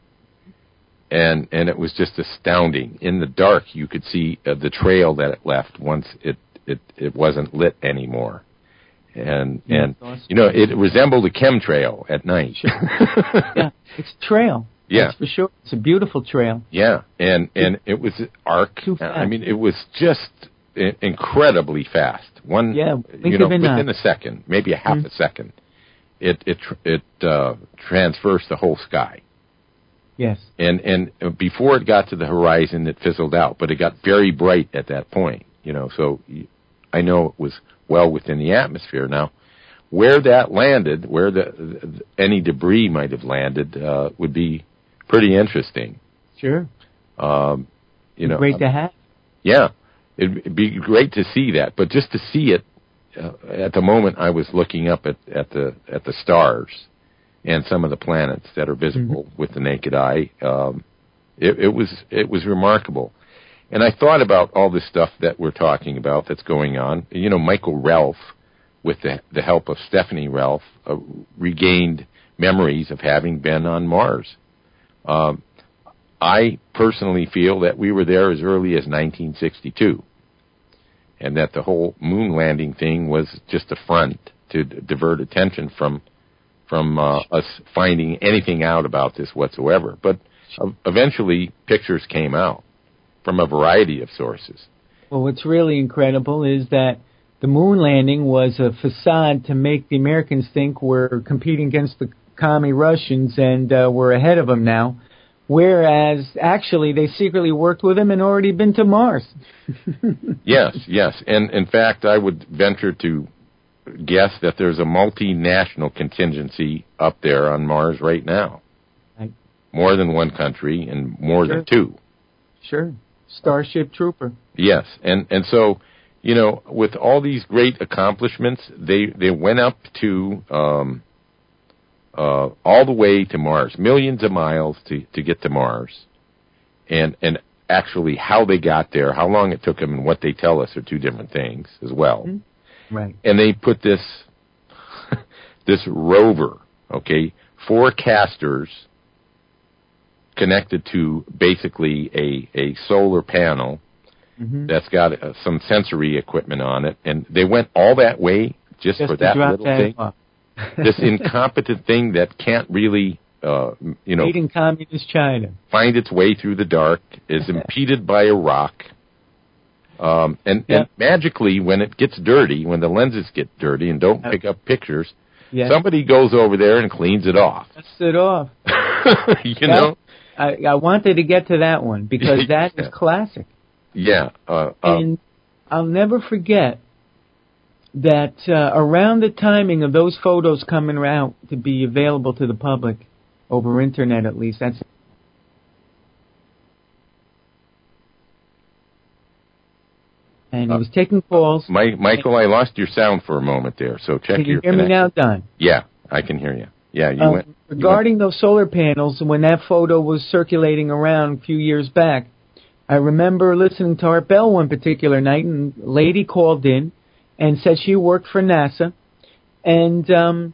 and and it was just astounding. In the dark, you could see uh, the trail that it left once it it, it wasn't lit anymore, and Yeah, and it's awesome. you know it resembled a chemtrail at night. Yeah, it's a trail. Yeah. That's for sure. It's a beautiful trail. Yeah, and and it was arc. Too fast. I mean, it was just i- incredibly fast. One, Yeah, you blink know, of an within eye. a second, maybe a half Mhm. a second, it it tr- it uh, transversed the whole sky. Yes. And and before it got to the horizon, it fizzled out, but it got very bright at that point. You know, so y- I know it was well within the atmosphere. Now, where that landed, where the, the any debris might have landed, uh, would be pretty interesting. Sure. Um, you know, Great to have. yeah, it'd, it'd be great to see that, but just to see it uh, at the moment, I was looking up at, at the at the stars and some of the planets that are visible Mm-hmm. with the naked eye. Um, it, it was it was remarkable, and I thought about all this stuff that we're talking about that's going on. You know, Michael Ralph, with the the help of Stephanie Ralph, uh, regained memories of having been on Mars. Um, I personally feel that we were there as early as nineteen sixty-two, and that the whole moon landing thing was just a front to d- divert attention from from uh, us finding anything out about this whatsoever. But uh, eventually, pictures came out from a variety of sources. Well, what's really incredible is that the moon landing was a facade to make the Americans think we're competing against the commie Russians and uh, we're ahead of them now, whereas actually they secretly worked with them and already been to Mars. Yes, yes. And in fact, I would venture to guess that there's a multinational contingency up there on Mars right now. Right. More than one country and more Sure. than two. Sure. Starship Trooper. Yes. And and so, you know, with all these great accomplishments, they they went up to um uh all the way to Mars, millions of miles to to get to Mars. and and actually how they got there, how long it took them, and what they tell us are two different things as well. Mm-hmm. Right. And they put this this rover, okay, four casters connected to basically a, a solar panel mm-hmm. that's got uh, some sensory equipment on it, and they went all that way just, just for that little that thing. This incompetent thing that can't really, uh, you know, made in communist China, find its way through the dark, is impeded by a rock, um, and, yep. and magically, when it gets dirty, when the lenses get dirty and don't pick up pictures, yes. somebody goes over there and cleans it off. Cuts it off. you that, know, I, I wanted to get to that one because that yeah. is classic. Yeah, uh, and uh, I'll never forget that uh, around the timing of those photos coming out to be available to the public, over internet at least, that's and he was taking calls. Uh, Mike, Michael, I lost your sound for a moment there, so check can you your hear connection. me now, Don? Yeah, I can hear you. Yeah, you um, went. Regarding you went. those solar panels, when that photo was circulating around a few years back, I remember listening to Art Bell one particular night, and a lady called in and said she worked for NASA, and um,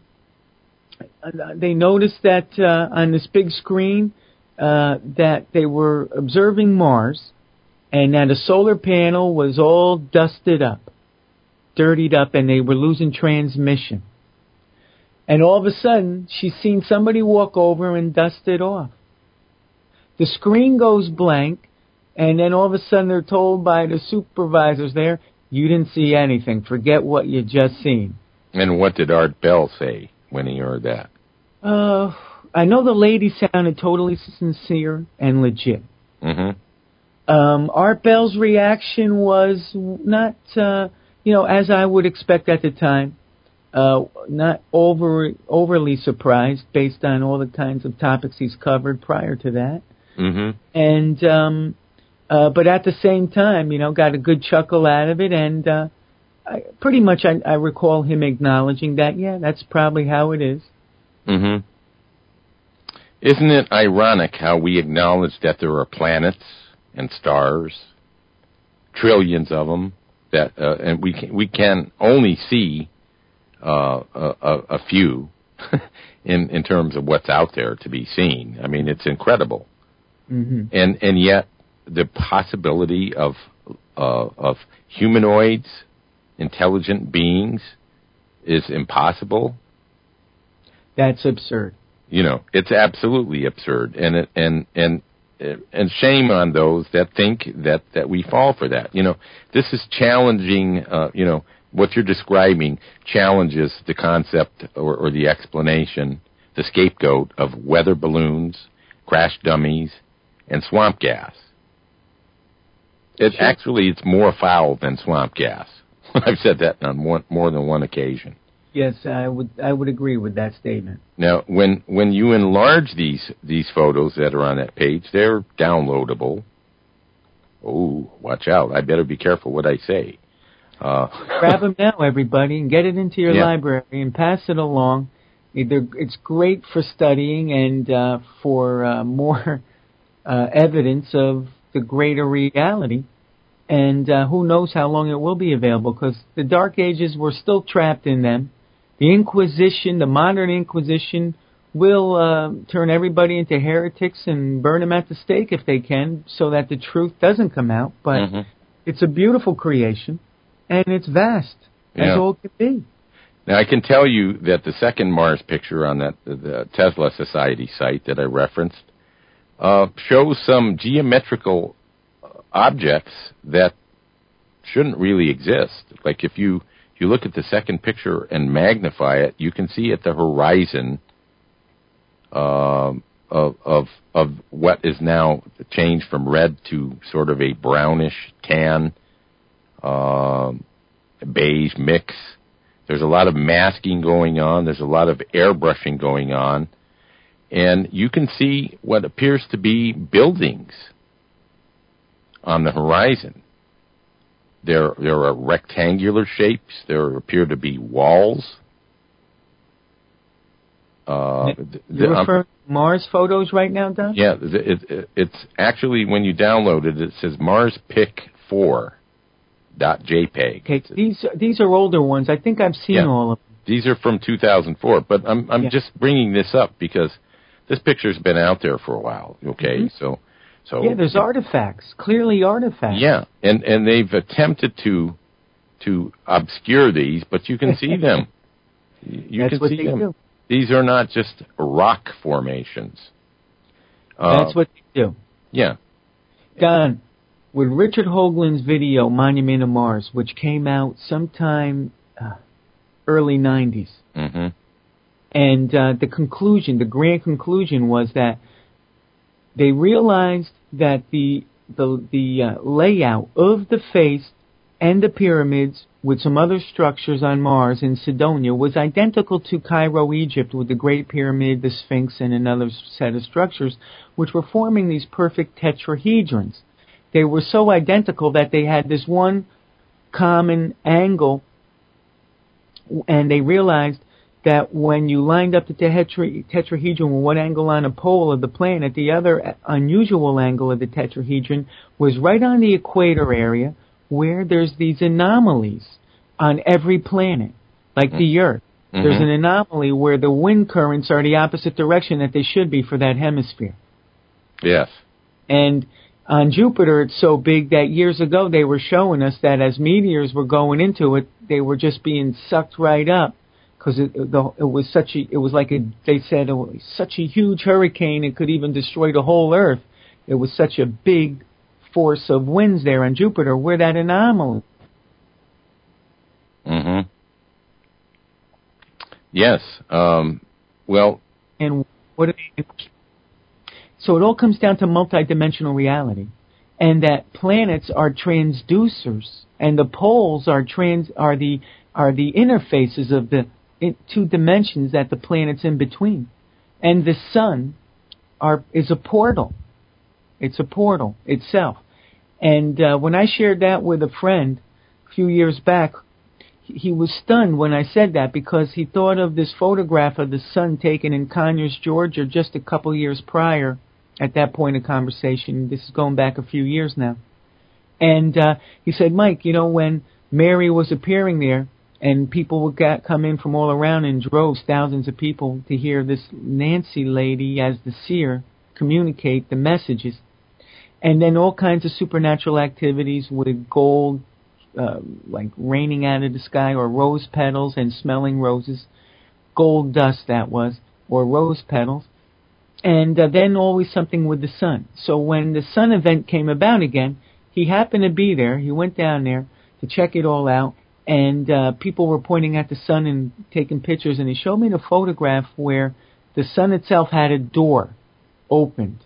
they noticed that uh, on this big screen uh, that they were observing Mars, and that a solar panel was all dusted up, dirtied up, and they were losing transmission. And all of a sudden, she's seen somebody walk over and dust it off. The screen goes blank, and then all of a sudden they're told by the supervisors there, you didn't see anything. Forget what you just seen. And what did Art Bell say when he heard that? Uh, I know the lady sounded totally sincere and legit. Mm-hmm. Um, Art Bell's reaction was not, uh, you know, as I would expect at the time. Uh, not over overly surprised based on all the kinds of topics he's covered prior to that. Mm-hmm. And, um, uh, but at the same time, you know, got a good chuckle out of it. And, uh, I, pretty much I, I recall him acknowledging that, yeah, that's probably how it is. Mm-hmm. Isn't it ironic how we acknowledge that there are planets and stars, trillions of them, that, uh, and we can, we can only see Uh, a, a few in in terms of what's out there to be seen. I mean, it's incredible, mm-hmm. and and yet the possibility of uh, of humanoids, intelligent beings, is impossible. That's absurd. You know, it's absolutely absurd, and it, and and and shame on those that think that that we fall for that. You know, this is challenging. Uh, you know. What you're describing challenges the concept or, or the explanation, the scapegoat of weather balloons, crash dummies, and swamp gas. It sure. Actually, it's more foul than swamp gas. I've said that on one, more than one occasion. Yes, I would I would agree with that statement. Now, when when you enlarge these these photos that are on that page, they're downloadable. Oh, watch out! I better be careful what I say. Uh, Grab them now, everybody, and get it into your yeah. library and pass it along. Either it's great for studying and uh, for uh, more uh, evidence of the greater reality. And uh, who knows how long it will be available, because the Dark Ages, we're still trapped in them. The Inquisition, the modern Inquisition, will uh, turn everybody into heretics and burn them at the stake if they can, so that the truth doesn't come out. But mm-hmm. it's a beautiful creation. And it's vast, yeah. as all can be. Now, I can tell you that the second Mars picture on that the Tesla Society site that I referenced uh, shows some geometrical objects that shouldn't really exist. Like if you, if you look at the second picture and magnify it, you can see at the horizon uh, of, of, of what is now changed from red to sort of a brownish tan Uh, beige mix. There's a lot of masking going on. There's a lot of airbrushing going on. And you can see what appears to be buildings on the horizon. There, there are rectangular shapes. There appear to be walls. Uh, You're the, referring to Mars photos right now, Don? Yeah, it, it, it's actually, when you download it, it says Mars Pic four dot JPEG. Okay, these these are older ones. I think I've seen yeah. all of them. These are from two thousand four, but I'm I'm yeah. just bringing this up because this picture's been out there for a while. Okay, mm-hmm. so so yeah, there's it, artifacts, clearly artifacts. Yeah, and and they've attempted to to obscure these, but you can see them. You That's can what see they them. do. These are not just rock formations. Uh, That's what they do. Yeah. Don, with Richard Hoagland's video, Monument of Mars, which came out sometime uh, early nineties, mm-hmm. and uh, the conclusion, the grand conclusion was that they realized that the the, the uh, layout of the face and the pyramids with some other structures on Mars in Cydonia was identical to Cairo, Egypt, with the Great Pyramid, the Sphinx, and another set of structures, which were forming these perfect tetrahedrons. They were so identical that they had this one common angle, and they realized that when you lined up the tetra- tetrahedron with one angle on a pole of the planet, the other unusual angle of the tetrahedron was right on the equator area, where there's these anomalies on every planet, like mm-hmm. the Earth. Mm-hmm. There's an anomaly where the wind currents are the opposite direction that they should be for that hemisphere. Yes. And on Jupiter, it's so big that years ago they were showing us that as meteors were going into it, they were just being sucked right up because it, the, it was such a, it was like a, they said, it was such a huge hurricane it could even destroy the whole Earth. It was such a big force of winds there on Jupiter, where that anomaly. Mm-hmm. Yes. Um, well. And what? So it all comes down to multidimensional reality, and that planets are transducers, and the poles are trans are the are the interfaces of the two dimensions that the planets in between, and the sun are is a portal. It's a portal itself. And uh, when I shared that with a friend a few years back, he was stunned when I said that, because he thought of this photograph of the sun taken in Conyers, Georgia, just a couple years prior at that point of conversation. This is going back a few years now. And uh, he said, Mike, you know, when Mary was appearing there and people would get, come in from all around in droves, thousands of people, to hear this Nancy lady as the seer communicate the messages. And then all kinds of supernatural activities with gold, uh, like raining out of the sky, or rose petals and smelling roses. Gold dust, that was, or rose petals. And uh, then always something with the sun. So when the sun event came about again, he happened to be there. He went down there to check it all out. And uh, people were pointing at the sun and taking pictures. And he showed me the photograph where the sun itself had a door opened.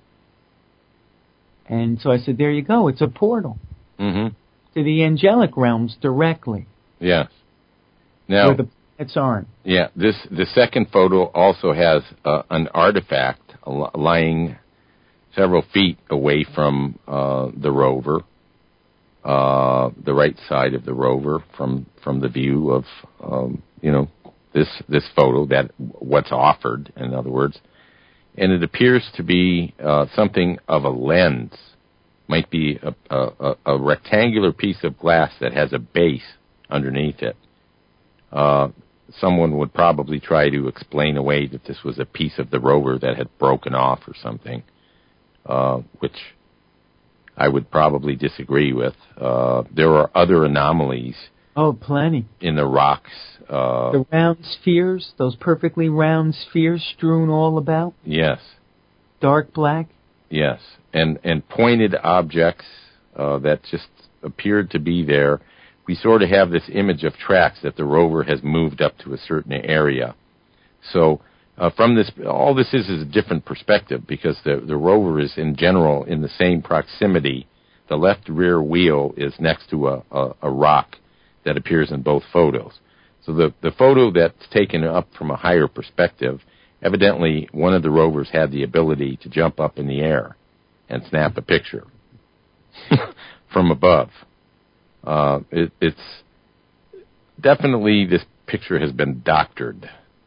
And so I said, there you go. It's a portal mm-hmm. to the angelic realms directly. Yes. Now, where the planets aren't. Yeah. This the second photo also has uh, an artifact lying several feet away from uh, the rover, uh, the right side of the rover from from the view of um, you know this this photo, that what's offered, in other words. And it appears to be uh, something of a lens. Might be a, a, a rectangular piece of glass that has a base underneath it. Uh, someone would probably try to explain away that this was a piece of the rover that had broken off or something, uh, which I would probably disagree with. Uh, there are other anomalies. Oh, plenty. In the rocks. Uh, the round spheres, those perfectly round spheres strewn all about. Yes. Dark black. Yes. And and pointed objects uh, that just appeared to be there. We sort of have this image of tracks that the rover has moved up to a certain area. So uh, from this, all this is is a different perspective, because the, the rover is in general in the same proximity. The left rear wheel is next to a, a, a rock that appears in both photos. So the, the photo that's taken up from a higher perspective, evidently one of the rovers had the ability to jump up in the air and snap a picture from above. Uh, it, it's definitely, this picture has been doctored.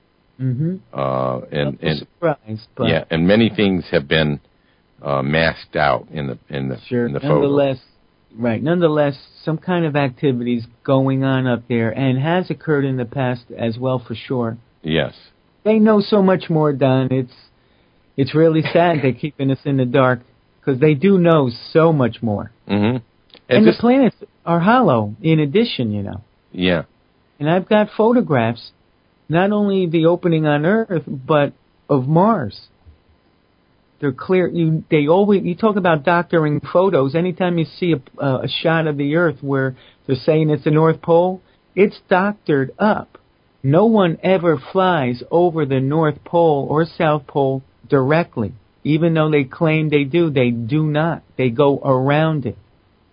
Mm-hmm. Uh, and no and surprise, but yeah, and many things have been uh, masked out in the in the sure. in the Nonetheless, photo. right. Nonetheless, some kind of activities going on up there, and has occurred in the past as well, for sure. Yes. They know so much more, Don. It's it's really sad they're keeping us in the dark, because they do know so much more. Mm-hmm. And, and the this, planets are hollow, in addition, you know. Yeah. And I've got photographs, not only the opening on Earth, but of Mars. They're clear. You they always you talk about doctoring photos. Anytime you see a, uh, a shot of the Earth where they're saying it's the North Pole, it's doctored up. No one ever flies over the North Pole or South Pole directly. Even though they claim they do, they do not. They go around it.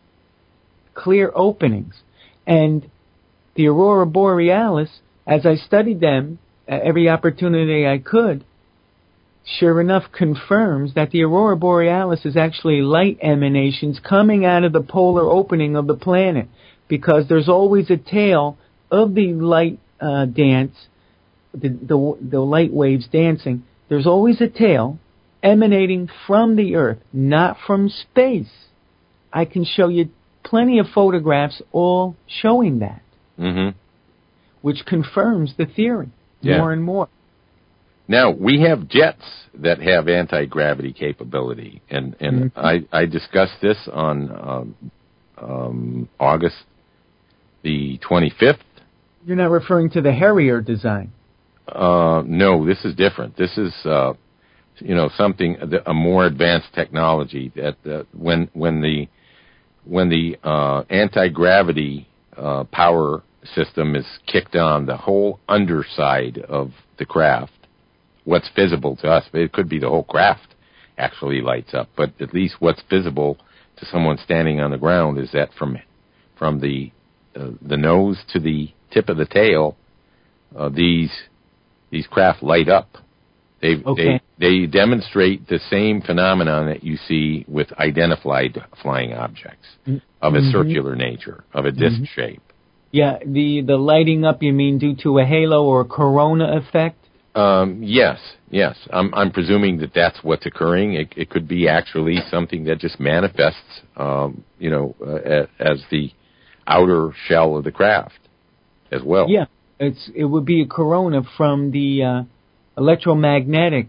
Clear openings. And the Aurora Borealis, as I studied them at every opportunity I could, sure enough confirms that the Aurora Borealis is actually light emanations coming out of the polar opening of the planet, because there's always a tail of the light uh, dance, the, the the light waves dancing. There's always a tail emanating from the Earth, not from space. I can show you plenty of photographs all showing that, mm-hmm. which confirms the theory yeah. more and more. Now, we have jets that have anti-gravity capability, and, and mm-hmm. I, I discussed this on um, um, August the twenty-fifth. You're not referring to the Harrier design? Uh, no, this is different. This is, uh, you know, something, a more advanced technology that uh, when when the when the uh, anti-gravity uh, power system is kicked on, the whole underside of the craft, what's visible to us, it could be the whole craft actually lights up, but at least what's visible to someone standing on the ground is that from from the uh, the nose to the tip of the tail, uh, these these craft light up. They okay. they they demonstrate the same phenomenon that you see with identified flying objects of a mm-hmm. circular nature, of a disc mm-hmm. shape. Yeah, the the lighting up, you mean due to a halo or a corona effect? Um, yes, yes. I'm I'm presuming that that's what's occurring. It, it could be actually something that just manifests, um, you know, uh, as the outer shell of the craft as well. Yeah, it's it would be a corona from the uh, electromagnetic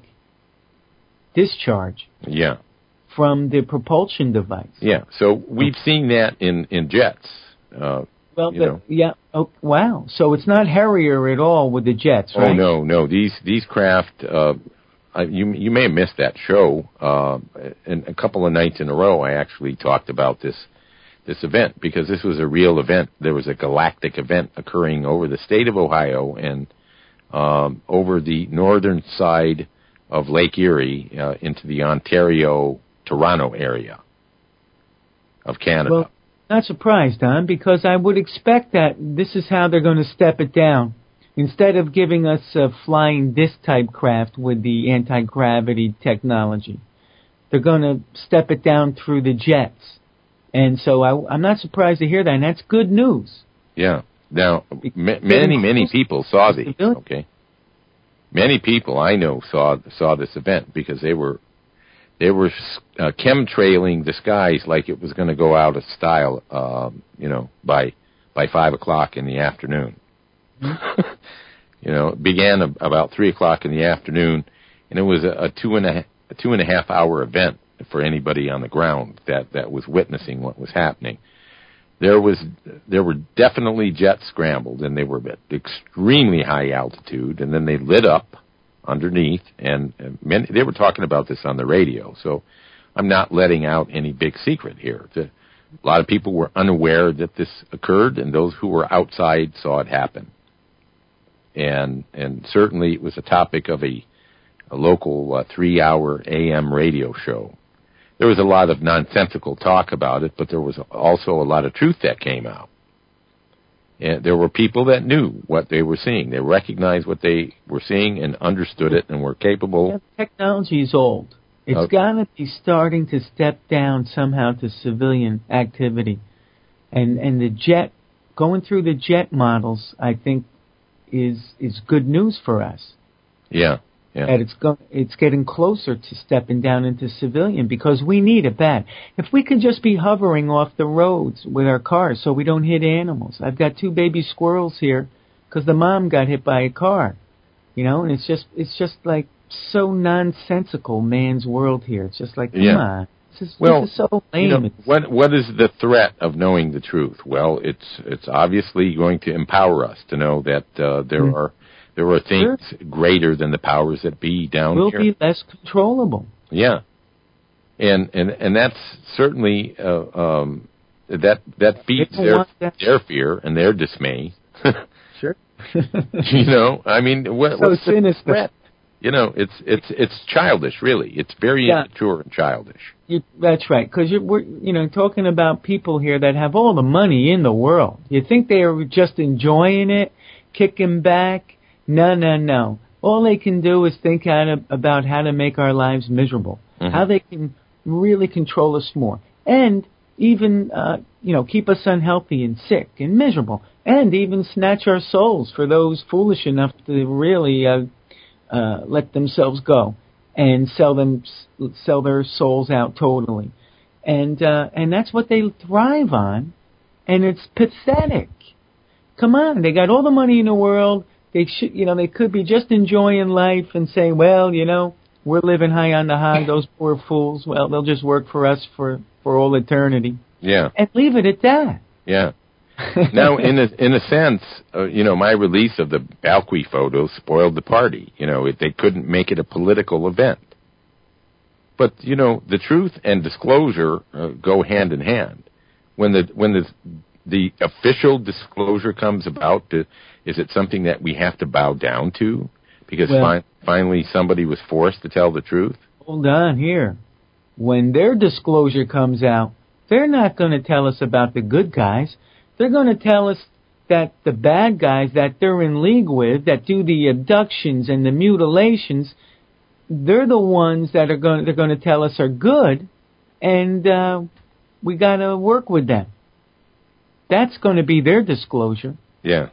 discharge. Yeah. From the propulsion device. Yeah. So we've seen that in in jets. Uh, well, you the, know. yeah. Oh, wow. So it's not Harrier at all with the jets, right? Oh no, no. These these craft. Uh, I, you you may have missed that show. Uh, and a couple of nights in a row, I actually talked about this this event because this was a real event. There was a galactic event occurring over the state of Ohio and um, over the northern side of Lake Erie uh, into the Ontario, Toronto area of Canada. Well, not surprised, Don, because I would expect that this is how they're going to step it down. Instead of giving us a flying disc-type craft with the anti-gravity technology, they're going to step it down through the jets. And so I, I'm not surprised to hear that, and that's good news. Yeah. Now, m- many, many people saw these, okay? Many people I know saw saw this event because they were they were uh, chemtrailing the skies like it was going to go out of style, um, you know, by by five o'clock in the afternoon. Mm-hmm. You know, it began a, about three o'clock in the afternoon, and it was a, a two and a, a two and a half hour event for anybody on the ground that, that was witnessing what was happening. There was there were definitely jets scrambled, and they were at extremely high altitude, and then they lit up underneath, and, and many, they were talking about this on the radio, so I'm not letting out any big secret here. The, a lot of people were unaware that this occurred, and those who were outside saw it happen. And and certainly it was a topic of a, a local uh, three-hour A M radio show. There was a lot of nonsensical talk about it, but there was also a lot of truth that came out. And there were people that knew what they were seeing. They recognized what they were seeing and understood it and were capable. Yeah, technology is old. It's uh, got to be starting to step down somehow to civilian activity. And and the jet, going through the jet models, I think, is is good news for us. Yeah, yeah. That it's go- it's getting closer to stepping down into civilian because we need it bad. If we could just be hovering off the roads with our cars so we don't hit animals. I've got two baby squirrels here because the mom got hit by a car, you know, and it's just it's just like so nonsensical, man's world here. It's just like, come yeah. on. This is, well, this is so lame. You know, what what is the threat of knowing the truth? Well, it's it's obviously going to empower us to know that uh, there mm-hmm. are there are things sure. greater than the powers that be down we'll here. We'll be less controllable. Yeah, and and and that's certainly uh, um, that that feeds their that. their fear and their dismay. Sure. You know, I mean, what, so what's sinister. the threat? You know, it's it's it's childish, really. It's very yeah. immature and childish. You, that's right, because we're you know talking about people here that have all the money in the world. You think they are just enjoying it, kicking back? No, no, no. All they can do is think how to, about how to make our lives miserable, mm-hmm. how they can really control us more, and even uh, you know keep us unhealthy and sick and miserable, and even snatch our souls for those foolish enough to really. Uh, Uh, let themselves go and sell them, sell their souls out totally, and uh, and that's what they thrive on, and it's pathetic. Come on, they got all the money in the world. They should, you know, they could be just enjoying life and saying, well, you know, we're living high on the hog. Those poor fools. Well, they'll just work for us for for all eternity. Yeah, and leave it at that. Yeah. Now, in a, in a sense, uh, you know, my release of the Balqui photos spoiled the party. You know, it, they couldn't make it a political event. But, you know, the truth and disclosure uh, go hand in hand. When the when the the official disclosure comes about, to, is it something that we have to bow down to? Because well, fi- finally somebody was forced to tell the truth? Hold on here. When their disclosure comes out, they're not going to tell us about the good guys. They're going to tell us that the bad guys that they're in league with, that do the abductions and the mutilations, they're the ones that are going. They're going to tell us are good, and uh, we got to work with them. That's going to be their disclosure. Yeah.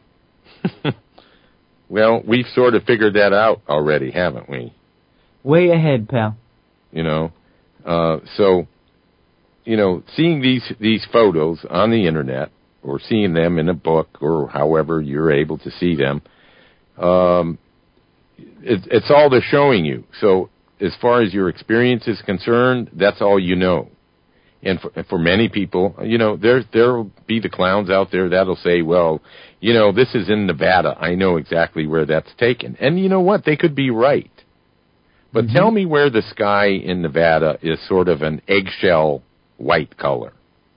Well, we've sort of figured that out already, haven't we? Way ahead, pal. You know, uh, so you know, seeing these these photos on the internet, or seeing them in a book, or however you're able to see them, um, it, it's all they're showing you. So as far as your experience is concerned, that's all you know. And for, for many people, you know, there there'll be the clowns out there that'll say, well, you know, this is in Nevada. I know exactly where that's taken. And you know what? They could be right. But mm-hmm. tell me where the sky in Nevada is sort of an eggshell white color.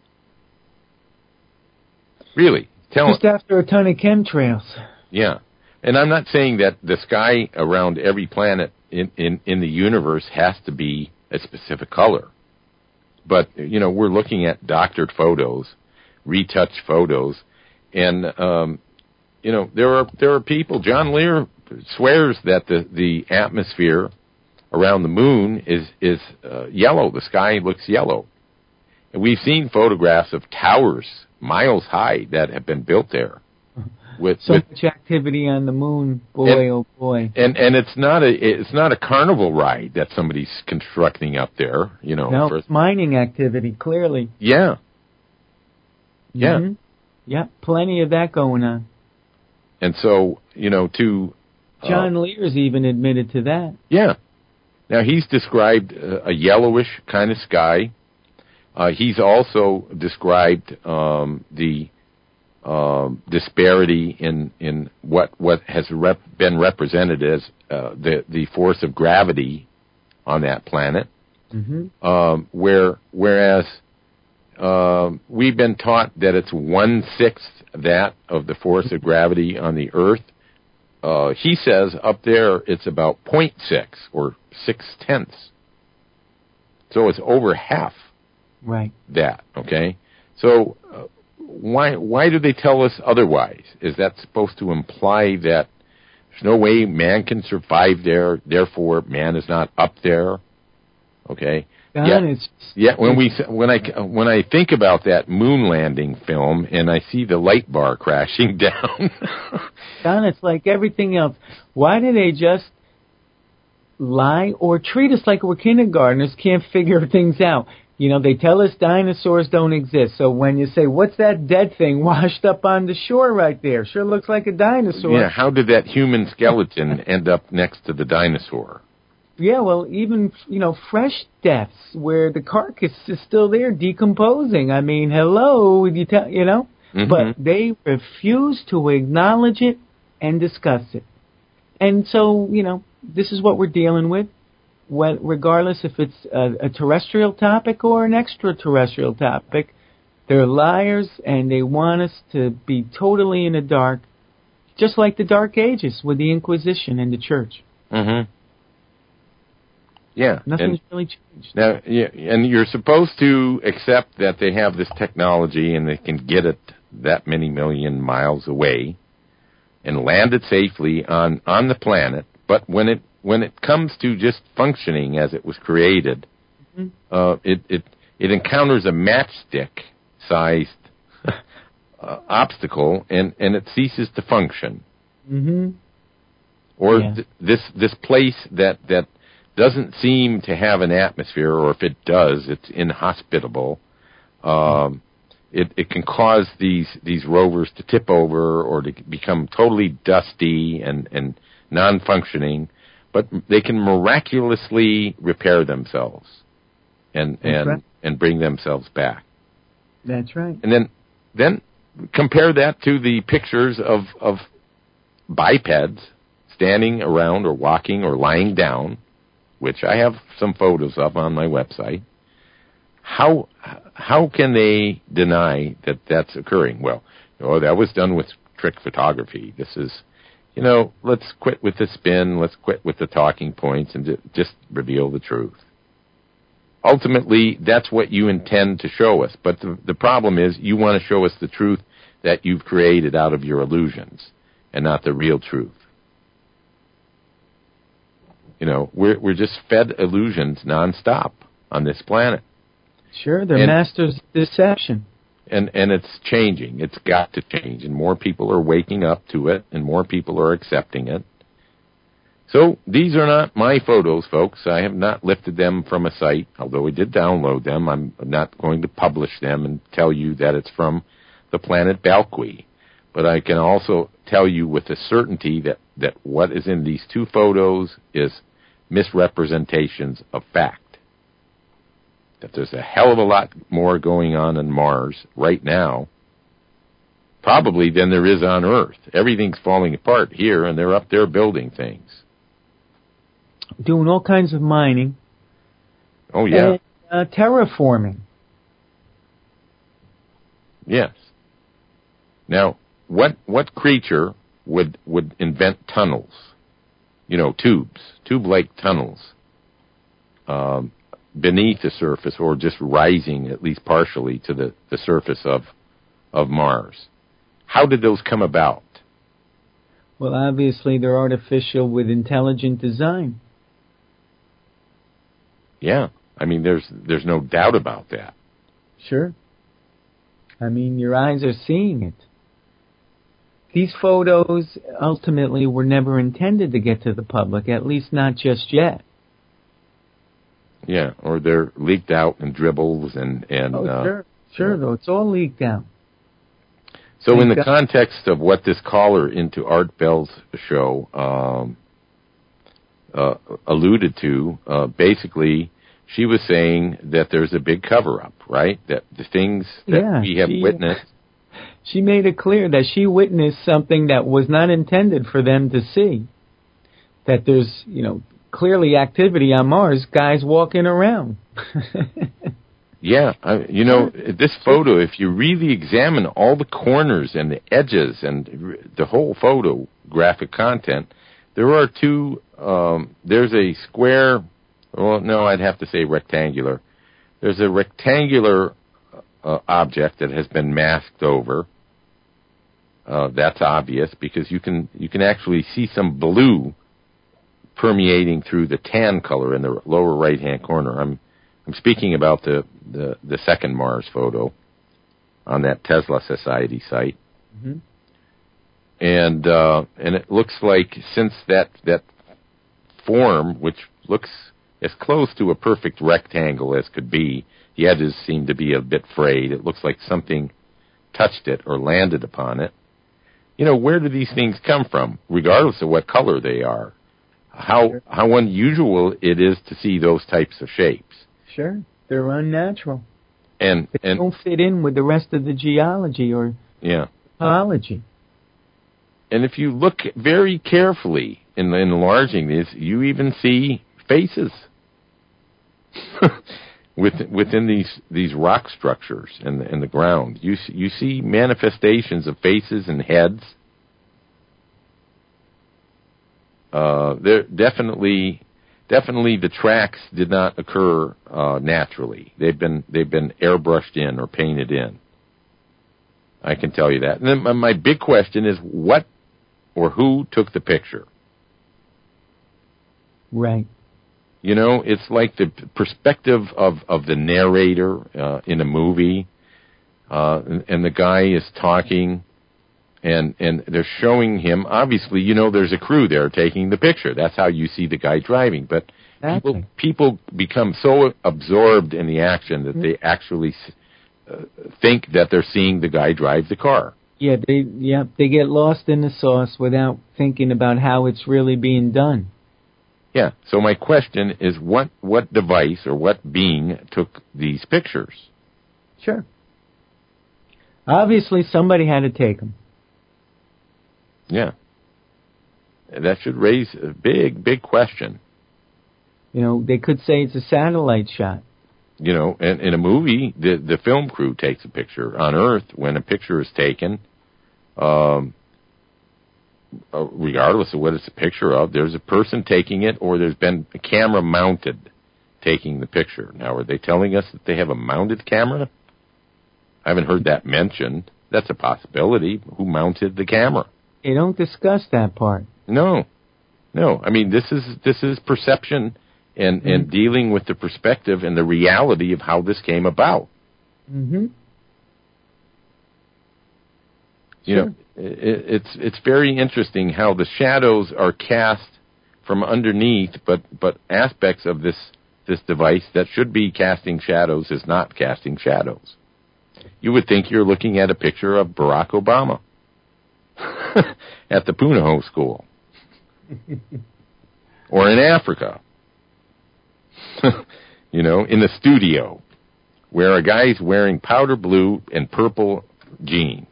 Really? Tell Just after a ton of chemtrails. Yeah. And I'm not saying that the sky around every planet in, in, in the universe has to be a specific color. But, you know, we're looking at doctored photos, retouched photos, and, um, you know, there are there are people, John Lear swears that the, the atmosphere around the moon is, is uh, yellow. The sky looks yellow. And we've seen photographs of towers miles high that have been built there. With, so with, much activity on the moon, boy, and, oh boy! And and it's not a it's not a carnival ride that somebody's constructing up there, you know. No, for, it's mining activity, clearly. Yeah. Yeah. Mm-hmm. Yeah, plenty of that going on. And so, you know, to John uh, Lear's even admitted to that. Yeah. Now he's described uh, a yellowish kind of sky. Uh, he's also described um, the um, disparity in, in what what has rep- been represented as uh, the the force of gravity on that planet. Mm-hmm. Um, where whereas uh, we've been taught that it's one sixth that of the force of gravity on the Earth. Uh, he says up there it's about zero point six or six tenths. So it's over half. Right. That, okay? So uh, why why do they tell us otherwise? Is that supposed to imply that there's no way man can survive there, therefore man is not up there? Okay? God, yet, it's, yet when we when I when I think about that moon landing film and I see the light bar crashing down, Don, it's like everything else. Why do they just lie or treat us like we're kindergartners, can't figure things out. You know, they tell us dinosaurs don't exist. So when you say, what's that dead thing washed up on the shore right there? Sure looks like a dinosaur. Yeah, how did that human skeleton end up next to the dinosaur? Yeah, well, even, you know, fresh deaths where the carcass is still there decomposing. I mean, hello, you, tell, you know? Mm-hmm. But they refuse to acknowledge it and discuss it. And so, you know, this is what we're dealing with. When, regardless if it's a, a terrestrial topic or an extraterrestrial topic, they're liars and they want us to be totally in the dark, just like the Dark Ages with the Inquisition and the Church. Mm-hmm. Yeah. Nothing's and, really changed. Now, yeah, and you're supposed to accept that they have this technology and they can get it that many million miles away and land it safely on, on the planet, but when it When it comes to just functioning as it was created, mm-hmm. uh, it, it it encounters a matchstick-sized uh, obstacle, and, and it ceases to function. Mm-hmm. Or yeah. th- this this place that, that doesn't seem to have an atmosphere, or if it does, it's inhospitable. Um, it it can cause these these rovers to tip over or to become totally dusty and, and non-functioning. But they can miraculously repair themselves and That's and, right. and bring themselves back. That's right. And then then compare that to the pictures of, of bipeds standing around or walking or lying down, which I have some photos of on my website. How how can they deny that that's occurring? Well, oh, that was done with trick photography. This is... You know, let's quit with the spin, let's quit with the talking points, and just reveal the truth. Ultimately, that's what you intend to show us, but the, the problem is you want to show us the truth that you've created out of your illusions, and not the real truth. You know, we're we're just fed illusions nonstop on this planet. Sure, they're and, masters of deception. And and it's changing. It's got to change. And more people are waking up to it, and more people are accepting it. So these are not my photos, folks. I have not lifted them from a site, although I did download them. I'm not going to publish them and tell you that it's from the planet Balqui. But I can also tell you with a certainty that, that what is in these two photos is misrepresentations of fact. That there's a hell of a lot more going on on Mars right now, probably than there is on Earth. Everything's falling apart here, and they're up there building things. Doing all kinds of mining. Oh, yeah. And, uh, terraforming. Yes. Now, what what creature would, would invent tunnels? You know, tubes, tube-like tunnels. Um... beneath the surface, or just rising at least partially to the, the surface of of Mars. How did those come about? Well, obviously they're artificial with intelligent design. Yeah, I mean there's there's no doubt about that. Sure. I mean, your eyes are seeing it. These photos ultimately were never intended to get to the public, at least not just yet. Yeah, or they're leaked out in dribbles and... and oh, uh, sure, sure, though. It's all leaked out. So Thank in the God. context of what this caller into Art Bell's show um, uh, alluded to, uh, basically, she was saying that there's a big cover-up, right? That the things that yeah, we have she, witnessed... She made it clear that she witnessed something that was not intended for them to see. That there's, you know... clearly activity on Mars, guys walking around. Yeah, I, you know, this photo, if you really examine all the corners and the edges and the whole photo graphic content, there are two, um, there's a square, well, no, I'd have to say rectangular. There's a rectangular uh, object that has been masked over. Uh, that's obvious because you can you can actually see some blue permeating through the tan color in the lower right-hand corner. I'm I'm speaking about the, the, the second Mars photo on that Tesla Society site. Mm-hmm. And uh, and it looks like since that that form, which looks as close to a perfect rectangle as could be. The edges seem to be a bit frayed. It looks like something touched it or landed upon it. You know, where do these things come from, regardless of what color they are? How Sure. how unusual it is to see those types of shapes. Sure, they're unnatural. And They and don't fit in with the rest of the geology or yeah. topology. And if you look very carefully in enlarging this, you even see faces With, within these, these rock structures in the, in the ground. You see, you see manifestations of faces and heads. Uh, there definitely, definitely the tracks did not occur uh, naturally. They've been they've been airbrushed in or painted in. I can tell you that. And then my, my big question is, what or who took the picture? Right. You know, it's like the perspective of, of the narrator uh, in a movie, uh, and, and the guy is talking, and and they're showing him. Obviously, you know, there's a crew there taking the picture. That's how you see the guy driving. But Exactly. people people become so absorbed in the action that they actually uh, think that they're seeing the guy drive the car. Yeah, they yeah they get lost in the sauce without thinking about how it's really being done. Yeah. So my question is, what what device or what being took these pictures? Sure. Obviously, somebody had to take them. Yeah. That should raise a big, big question. You know, they could say it's a satellite shot. You know, in, in a movie, the the film crew takes a picture. On Earth, when a picture is taken, um, uh, regardless of what it's a picture of, there's a person taking it, or there's been a camera mounted taking the picture. Now, are they telling us that they have a mounted camera? I haven't heard that mentioned. That's a possibility. Who mounted the camera? They don't discuss that part. No, no. I mean, this is this is perception and mm-hmm. and dealing with the perspective and the reality of how this came about. Mm-hmm. You sure. know, it, it's it's very interesting how the shadows are cast from underneath, but but aspects of this this device that should be casting shadows is not casting shadows. You would think you're looking at a picture of Barack Obama at the Punahou School. Or in Africa. You know, in the studio, where a guy's wearing powder blue and purple jeans.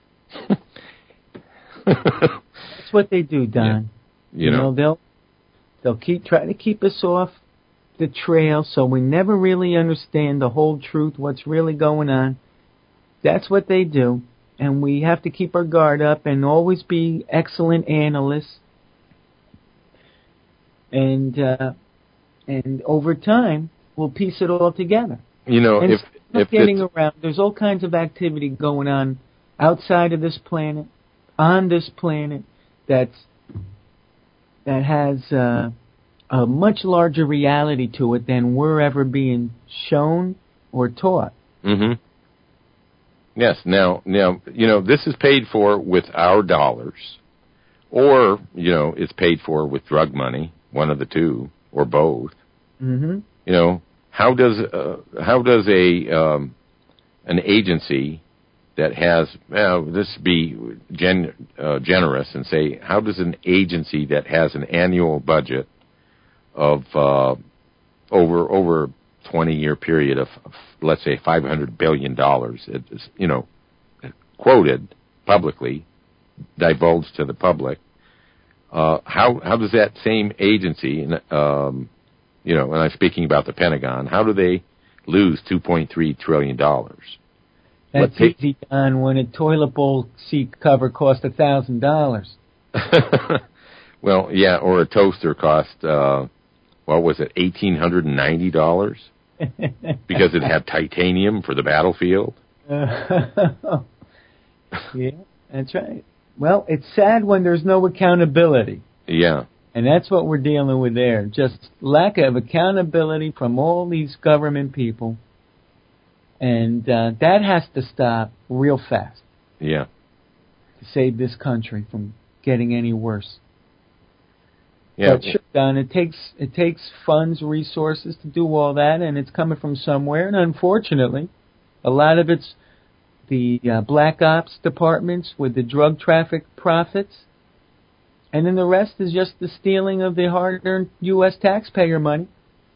That's what they do, Don. Yeah. You, you know, know, they'll they'll keep try to keep us off the trail, so we never really understand the whole truth, what's really going on. That's what they do, and we have to keep our guard up and always be excellent analysts. And uh, and over time, we'll piece it all together. You know, and if if getting around, there's all kinds of activity going on outside of this planet, on this planet, that's that has uh, a much larger reality to it than we're ever being shown or taught. Mm-hmm. Yes. Now, now, you know, this is paid for with our dollars, or you know, it's paid for with drug money. One of the two, or both. Mm-hmm. You know, how does uh, how does a um, an agency that has uh, this be gen, uh, generous and say, how does an agency that has an annual budget of uh, over over a twenty year period of, of let's say five hundred billion dollars, it's, you know, quoted publicly, divulged to the public. Uh, how how does that same agency, um, you know, and I'm speaking about the Pentagon, how do they lose two point three trillion dollars? That's ta- easy done when a toilet bowl seat cover cost a thousand dollars. Well, yeah, or a toaster cost, uh, what was it, eighteen hundred and ninety dollars, because it had titanium for the battlefield. Uh, yeah, that's right. Well, it's sad when there's no accountability. Yeah. And that's what we're dealing with there. Just lack of accountability from all these government people. And uh, that has to stop real fast. Yeah. To save this country from getting any worse. Yeah. But sure, Don, it takes it takes funds, resources to do all that, and it's coming from somewhere. And unfortunately, a lot of it's the uh, black ops departments with the drug traffic profits, and then the rest is just the stealing of the hard-earned U S taxpayer money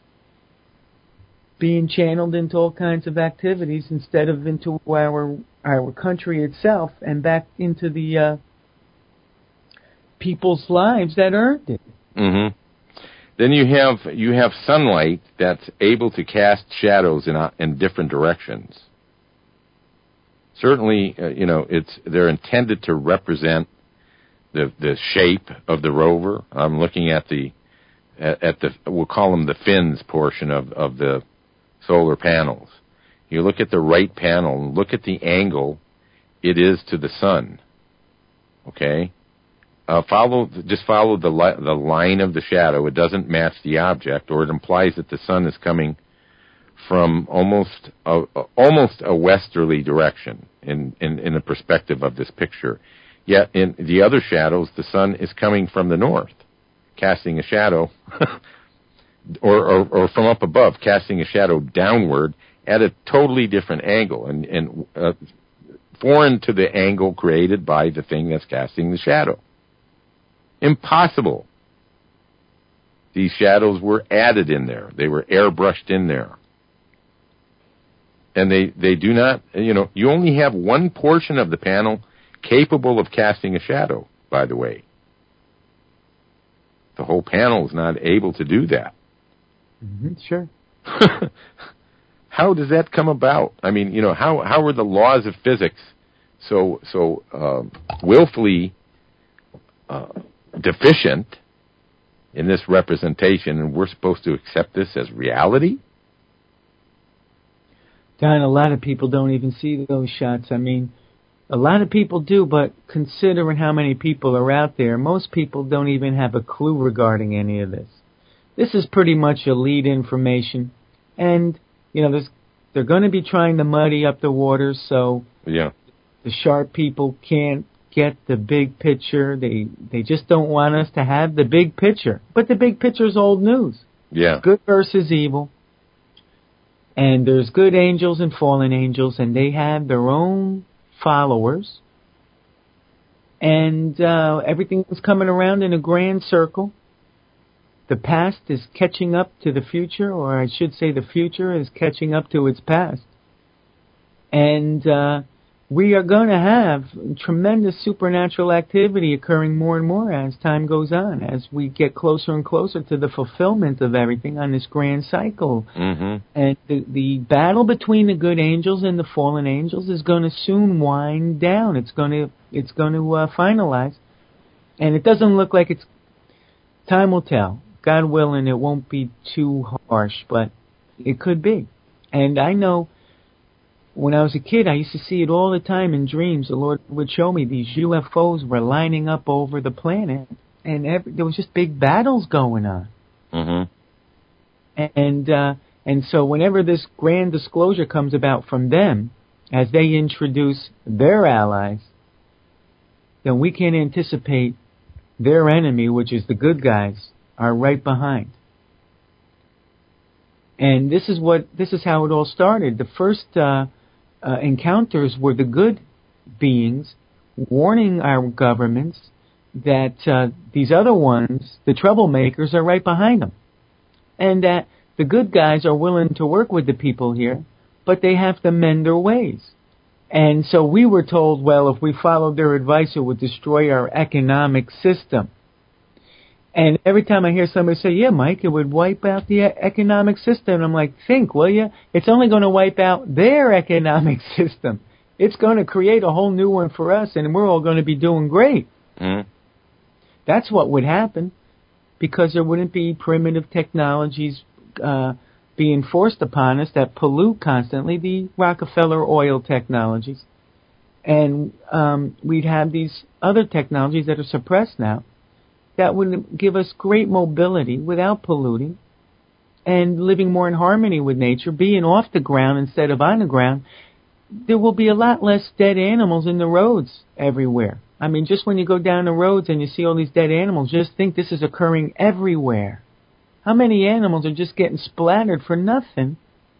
being channeled into all kinds of activities instead of into our our country itself and back into the uh, people's lives that earned it. Mm-hmm. Then you have you have sunlight that's able to cast shadows in uh, in different directions. Certainly, uh, you know, it's they're intended to represent the the shape of the rover. I'm looking at the at, at the we'll call them the fins portion of of the solar panels. You look at the right panel and look at the angle it is to the sun. Okay. Uh, follow, just follow the li- the line of the shadow. It doesn't match the object, or it implies that the sun is coming from almost a, almost a westerly direction in, in, in the perspective of this picture. Yet in the other shadows, the sun is coming from the north, casting a shadow, or, or, or from up above, casting a shadow downward at a totally different angle, and, and uh, foreign to the angle created by the thing that's casting the shadow. Impossible. These shadows were added in there. They were airbrushed in there. And they, they do not, you know, you only have one portion of the panel capable of casting a shadow, by the way. The whole panel is not able to do that. Mm-hmm, sure. How does that come about? I mean, you know, how, how are the laws of physics so, so uh, willfully uh, deficient in this representation, and we're supposed to accept this as reality? Don, a lot of people don't even see those shots. I mean, a lot of people do, but considering how many people are out there, most people don't even have a clue regarding any of this. This is pretty much a lead information, and, you know, there's, they're going to be trying to muddy up the waters, so yeah. the sharp people can't get the big picture. They they just don't want us to have the big picture. But the big picture is old news. Yeah. Good versus evil. And there's good angels and fallen angels, and they have their own followers. And uh, everything's coming around in a grand circle. The past is catching up to the future, or I should say the future is catching up to its past. And uh, we are going to have tremendous supernatural activity occurring more and more as time goes on, as we get closer and closer to the fulfillment of everything on this grand cycle. Mm-hmm. And the, the battle between the good angels and the fallen angels is going to soon wind down. It's going to it's going to uh, finalize, and it doesn't look like it's. Time will tell. God willing, it won't be too harsh, but it could be. And I know. When I was a kid, I used to see it all the time in dreams. The Lord would show me these U F Os were lining up over the planet, and every, there was just big battles going on. Mm-hmm. And uh, and so whenever this grand disclosure comes about from them, as they introduce their allies, then we can anticipate their enemy, which is the good guys, are right behind. And this is what this is how it all started. The first uh, uh, encounters were the good beings warning our governments that uh, these other ones, the troublemakers, are right behind them, and that the good guys are willing to work with the people here, but they have to mend their ways. And so we were told, well, if we followed their advice, it would destroy our economic system. And every time I hear somebody say, yeah, Mike, it would wipe out the economic system, I'm like, think, will you? It's only going to wipe out their economic system. It's going to create a whole new one for us, and we're all going to be doing great. Mm-hmm. That's what would happen, because there wouldn't be primitive technologies uh, being forced upon us that pollute constantly, the Rockefeller oil technologies. And um, we'd have these other technologies that are suppressed now, that would give us great mobility without polluting and living more in harmony with nature, being off the ground instead of on the ground. There will be a lot less dead animals in the roads everywhere. I mean, just when you go down the roads and you see all these dead animals, just think this is occurring everywhere. How many animals are just getting splattered for nothing?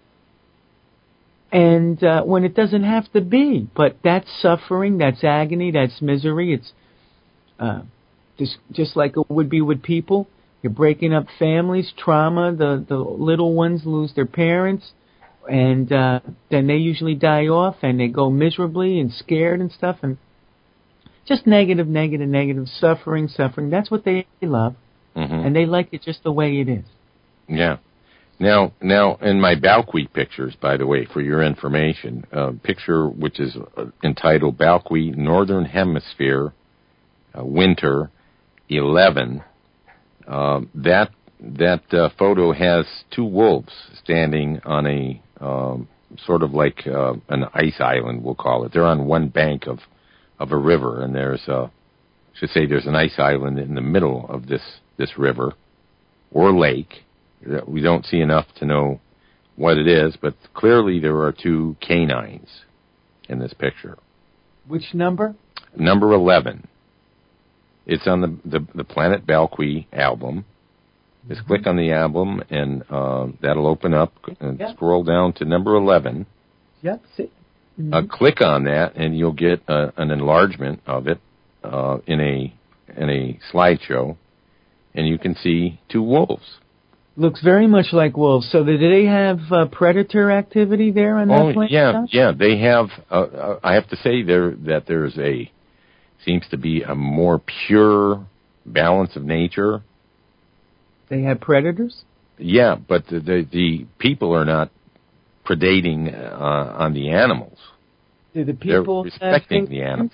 And uh, when it doesn't have to be. But that's suffering, that's agony, that's misery. It's uh, just, just like it would be with people. You're breaking up families, trauma, the, the little ones lose their parents, and uh, then they usually die off, and they go miserably and scared and stuff, and just negative, negative, negative, suffering, suffering. That's what they love, mm-hmm. and they like it just the way it is. Yeah. Now, now, in my Balqui pictures, by the way, for your information, a picture which is entitled Balqui Northern Hemisphere uh, Winter eleven, uh, that that uh, photo has two wolves standing on a um, sort of like uh, an ice island, we'll call it. They're on one bank of, of a river, and there's a, I should say there's an ice island in the middle of this, this river or lake. We don't see enough to know what it is, but clearly there are two canines in this picture. Which number? Number eleven. It's on the the, the Planet Balqui album. Just mm-hmm. click on the album, and uh, that'll open up, and yep. scroll down to number eleven. Yep. Mm-hmm. Uh, click on that, and you'll get uh, an enlargement of it uh, in a in a slideshow, and you can see two wolves. Looks very much like wolves. So do they have uh, predator activity there on that oh, planet? yeah, Josh? yeah. They have. Uh, uh, I have to say there that there's a seems to be a more pure balance of nature. They have predators? Yeah, but the the, the people are not predating uh, on the animals. Do the people They're respecting the animals.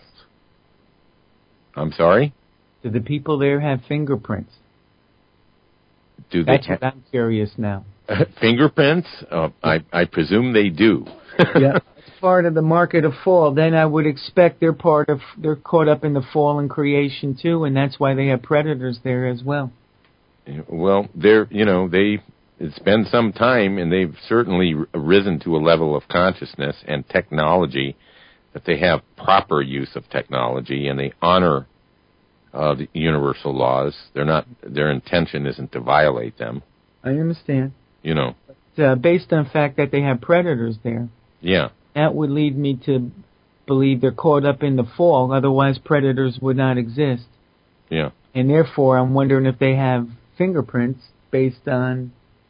I'm sorry? Do the people there have fingerprints? Do they That's ha- what I'm curious now. Fingerprints? Uh, I, I presume they do. Yeah, it's part of the market of fall. Then I would expect they're part of, they're caught up in the fallen creation too, and that's why they have predators there as well. Well, they're, you know, they, it's been some time, and they've certainly risen to a level of consciousness and technology that they have proper use of technology, and they honor uh, the universal laws. They're not, their intention isn't to violate them. I understand. You know. But, uh, based on the fact that they have predators there. Yeah. That would lead me to believe they're caught up in the fall, otherwise predators would not exist. Yeah. And therefore, I'm wondering if they have fingerprints based on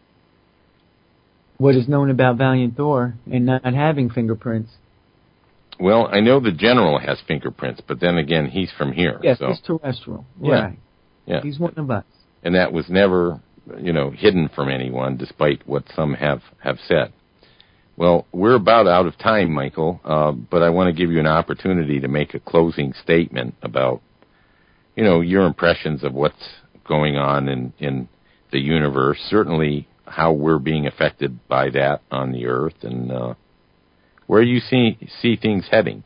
what is known about Valiant Thor and not having fingerprints. Well, I know the general has fingerprints, but then again, he's from here. Yes, so. he's terrestrial. Yeah. Right. Yeah. He's one of us. And that was never, you know, hidden from anyone, despite what some have, have said. Well, we're about out of time, Michael, uh, but I want to give you an opportunity to make a closing statement about, you know, your impressions of what's going on in, in the universe, certainly how we're being affected by that on the Earth, and uh, where you see see things heading.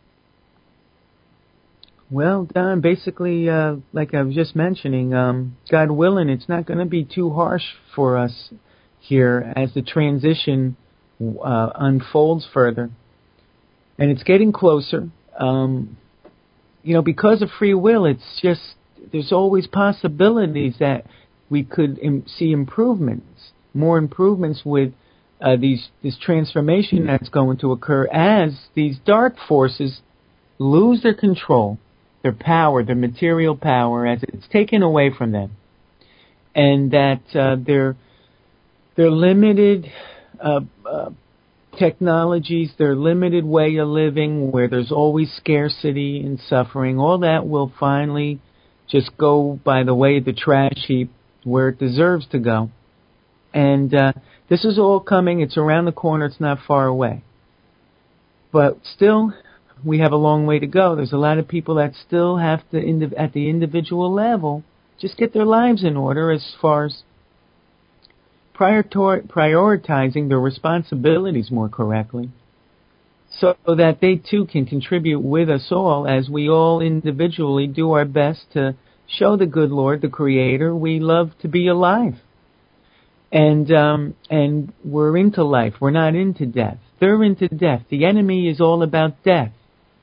Well, Don, basically, uh, like I was just mentioning, um, God willing, it's not going to be too harsh for us here as the transition uh, unfolds further. And it's getting closer. Um, you know, because of free will, it's just, there's always possibilities that we could im- see improvements, more improvements with uh, these this transformation that's going to occur as these dark forces lose their control, their power, their material power, as it's taken away from them, and that uh, their their limited uh, uh, technologies, their limited way of living, where there's always scarcity and suffering, all that will finally just go by the way of the trash heap where it deserves to go. And uh, this is all coming. It's around the corner. It's not far away. But still, we have a long way to go. There's a lot of people that still have to, indiv- at the individual level, just get their lives in order as far as prior to- prioritizing their responsibilities more correctly, so that they too can contribute with us all as we all individually do our best to show the good Lord, the Creator, we love to be alive. And um, and we're into life. We're not into death. They're into death. The enemy is all about death.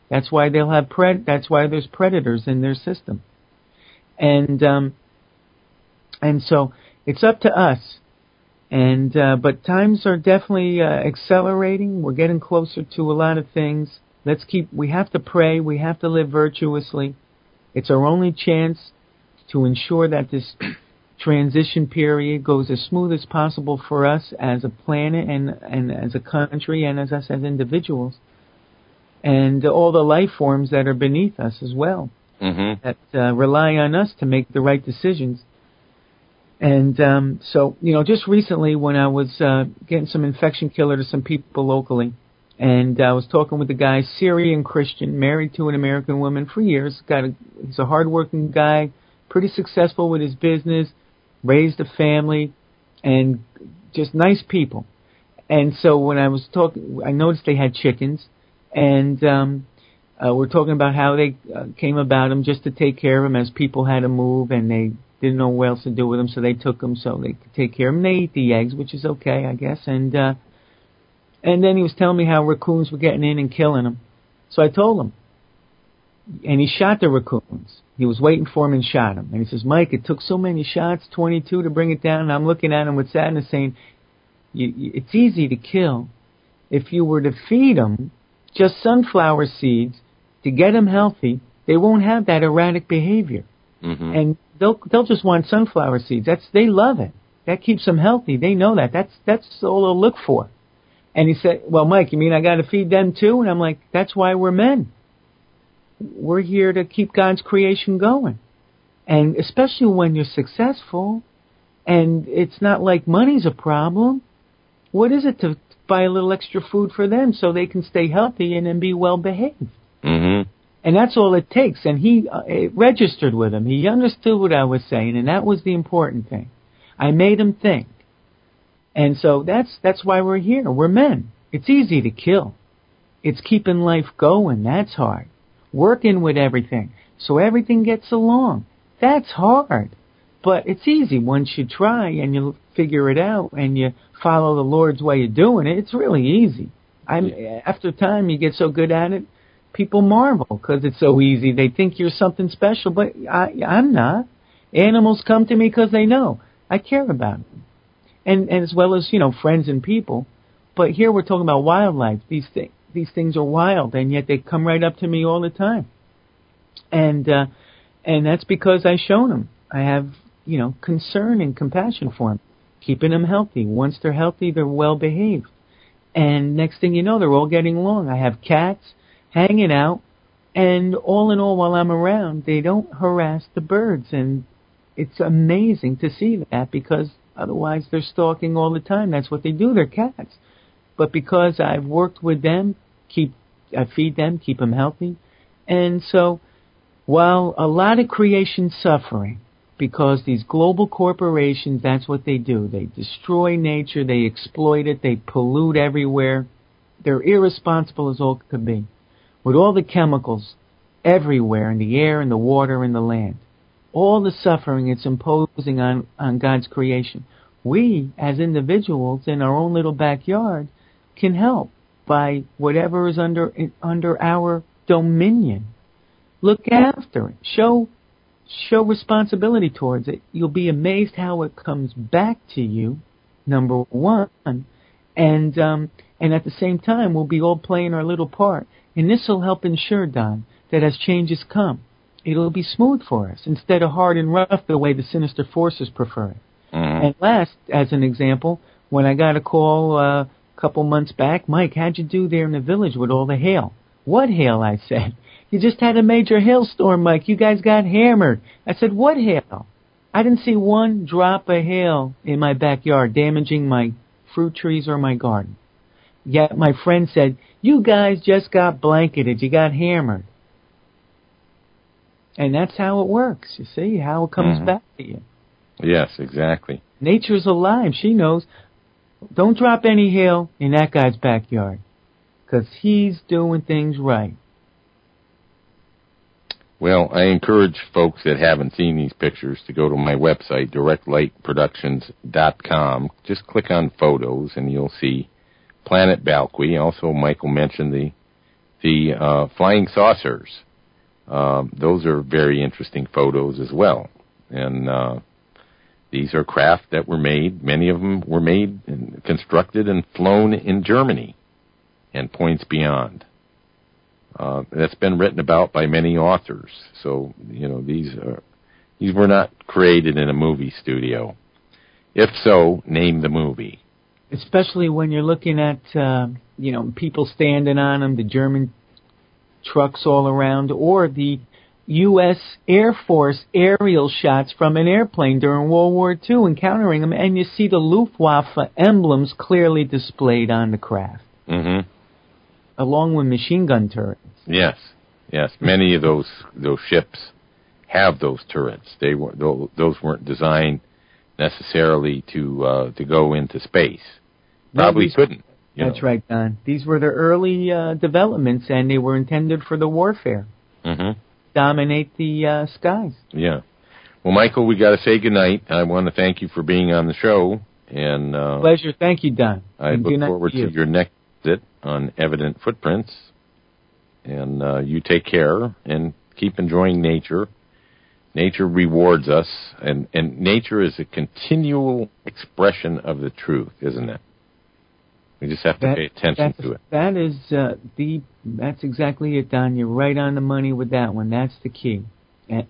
That's why they'll have pred. That's why there's predators in their system. And um, and so it's up to us. And uh, but times are definitely uh, accelerating. We're getting closer to a lot of things. Let's keep. We have to pray. We have to live virtuously. It's our only chance to ensure that this transition period goes as smooth as possible for us as a planet and, and as a country and as us as individuals. And all the life forms that are beneath us as well, mm-hmm. that uh, rely on us to make the right decisions. And um, so, you know, just recently when I was uh, getting some infection killer to some people locally, and I was talking with a guy, Syrian Christian, married to an American woman for years. Got a, he's a hardworking guy, pretty successful with his business, raised a family, and just nice people. And so when I was talking, I noticed they had chickens, and um, uh, we're talking about how they uh, came about them just to take care of them as people had to move, and they didn't know what else to do with them, so they took them so they could take care of them. They eat the eggs, which is okay, I guess. And uh, and then he was telling me how raccoons were getting in and killing them. So I told him, and he shot the raccoons. He was waiting for him and shot him. And he says, Mike, it took so many shots, twenty-two, to bring it down. And I'm looking at him with sadness saying, you, you, it's easy to kill. If you were to feed them just sunflower seeds to get them healthy, they won't have that erratic behavior. Mm-hmm. And they'll they'll just want sunflower seeds. That's they love it. That keeps them healthy. They know that. That's that's all they'll look for. And he said, well, Mike, you mean I got to feed them too? And I'm like, that's why we're men. We're here to keep God's creation going. And especially when you're successful and it's not like money's a problem. What is it to buy a little extra food for them so they can stay healthy and then be well behaved? Mm-hmm. And that's all it takes. And he uh, it registered with him. He understood what I was saying, and that was the important thing. I made him think. And so that's that's why we're here. We're men. It's easy to kill. It's keeping life going. That's hard. Working with everything so everything gets along. That's hard. But it's easy once you try and you figure it out and you follow the Lord's way of doing it. It's really easy. I'm yeah. After time, you get so good at it, people marvel because it's so easy. They think you're something special, but I, I'm not. Animals come to me because they know I care about them. And, and as well as, you know, friends and people. But here we're talking about wildlife. These things, these things are wild, and yet they come right up to me all the time. And uh, and that's because I've shown them. I have, you know, concern and compassion for them, keeping them healthy. Once they're healthy, they're well behaved. And next thing you know, they're all getting along. I have cats hanging out, and all in all, while I'm around, they don't harass the birds. And it's amazing to see that because otherwise they're stalking all the time. That's what they do. They're cats. But because I've worked with them, keep I feed them, keep them healthy. And so while a lot of creation's suffering, because these global corporations, that's what they do. They destroy nature, they exploit it, they pollute everywhere. They're irresponsible as all could be. With all the chemicals everywhere in the air and the water and the land. All the suffering it's imposing on, on God's creation. We, as individuals in our own little backyard, can help by whatever is under under our dominion. Look after it. Show show responsibility towards it. You'll be amazed how it comes back to you, number one. And um, and at the same time, we'll be all playing our little part. And this will help ensure, Don, that as changes come, it'll be smooth for us instead of hard and rough the way the sinister forces prefer it. Mm-hmm. And last, as an example, when I got a call uh, a couple months back, Mike, how'd you do there in the village with all the hail? What hail? I said. You just had a major hailstorm, Mike. You guys got hammered. I said, what hail? I didn't see one drop of hail in my backyard damaging my fruit trees or my garden. Yet my friend said, you guys just got blanketed. You got hammered. And that's how it works, you see, how it comes mm-hmm. back to you. Yes, exactly. Nature's alive. She knows. Don't drop any hail in that guy's backyard because he's doing things right. Well, I encourage folks that haven't seen these pictures to go to my website, direct light productions dot com. Just click on photos and you'll see Planet Balqui. Also, Michael mentioned the The uh, flying saucers, um, those are very interesting photos as well. And uh, these are craft that were made, many of them were made and constructed and flown in Germany and points beyond. Uh, that's been written about by many authors. So, you know, these are, these were not created in a movie studio. If so, name the movie. Especially when you're looking at, uh, you know, people standing on them, the German trucks all around, or the U S Air Force aerial shots from an airplane during World War Two, encountering them, and you see the Luftwaffe emblems clearly displayed on the craft, mm-hmm. along with machine gun turrets. Yes, yes. Many of those those ships have those turrets. They were those weren't designed necessarily to uh, to go into space. Probably no, these, couldn't. That's know. right, Don. These were the early uh, developments, and they were intended for the warfare. Mm-hmm. Dominate the uh, skies. Yeah. Well, Michael, we got to say goodnight. I want to thank you for being on the show. And uh, pleasure. Thank you, Don. I and look forward to, you. to your next visit on Evident Footprints. And uh, you take care and keep enjoying nature. Nature rewards us, and, and nature is a continual expression of the truth, isn't it? We just have to that, pay attention to it. That is uh, the. That's exactly it, Don. You're right on the money with that one. That's the key. And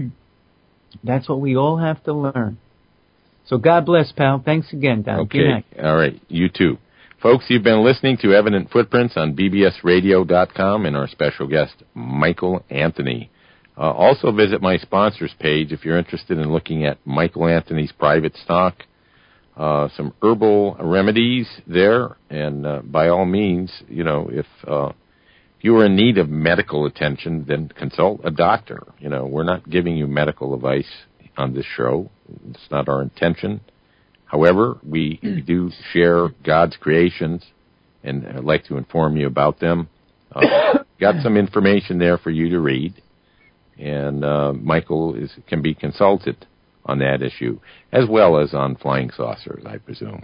that's what we all have to learn. So God bless, pal. Thanks again, Don. Okay. Good night. All right. You too. Folks, you've been listening to Evident Footprints on B B S radio dot com and our special guest, Michael Anthony. Uh, also visit my sponsors page if you're interested in looking at Michael Anthony's private stock, uh, some herbal remedies there, and uh, by all means, you know, if uh, if you are in need of medical attention, then consult a doctor. You know, we're not giving you medical advice on this show. It's not our intention. However, we do share God's creations, and I'd like to inform you about them. Uh, got some information there for you to read. And uh, Michael is can be consulted on that issue, as well as on flying saucers, I presume,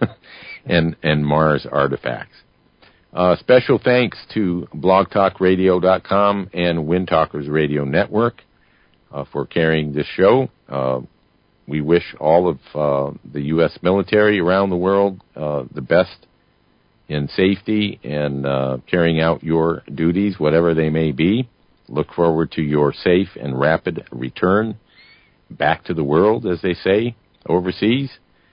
and and Mars artifacts. Uh, special thanks to blog talk radio dot com and Wind Talkers Radio Network uh, for carrying this show. Uh, we wish all of uh, the U S military around the world uh, the best in safety and uh, carrying out your duties, whatever they may be. Look forward to your safe and rapid return back to the world, as they say, overseas.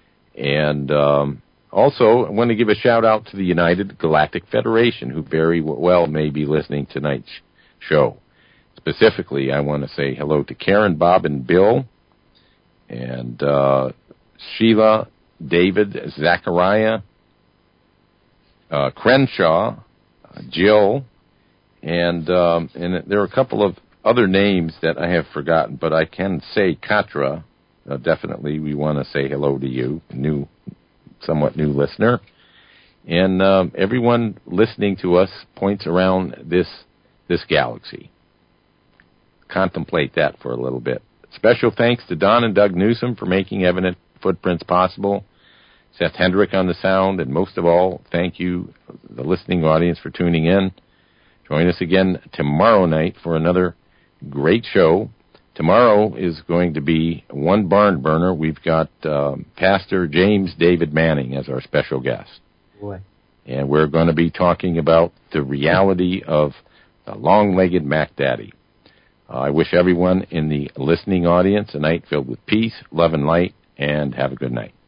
And um, also, I want to give a shout-out to the United Galactic Federation, who very well may be listening to tonight's show. Specifically, I want to say hello to Karen, Bob, and Bill, and uh, Sheila, David, Zachariah, uh, Crenshaw, uh, Jill, And um, and there are a couple of other names that I have forgotten, but I can say Katra. Uh, definitely, we want to say hello to you, new, somewhat new listener. And um, everyone listening to us points around this this galaxy. Contemplate that for a little bit. Special thanks to Don and Doug Newsom for making Evident Footprints possible. Seth Hendrick on the sound, and most of all, thank you, the listening audience, for tuning in. Join us again tomorrow night for another great show. Tomorrow is going to be one barn burner. We've got um, Pastor James David Manning as our special guest. Boy. And we're going to be talking about the reality of the long-legged Mac Daddy. Uh, I wish everyone in the listening audience a night filled with peace, love, and light, and have a good night.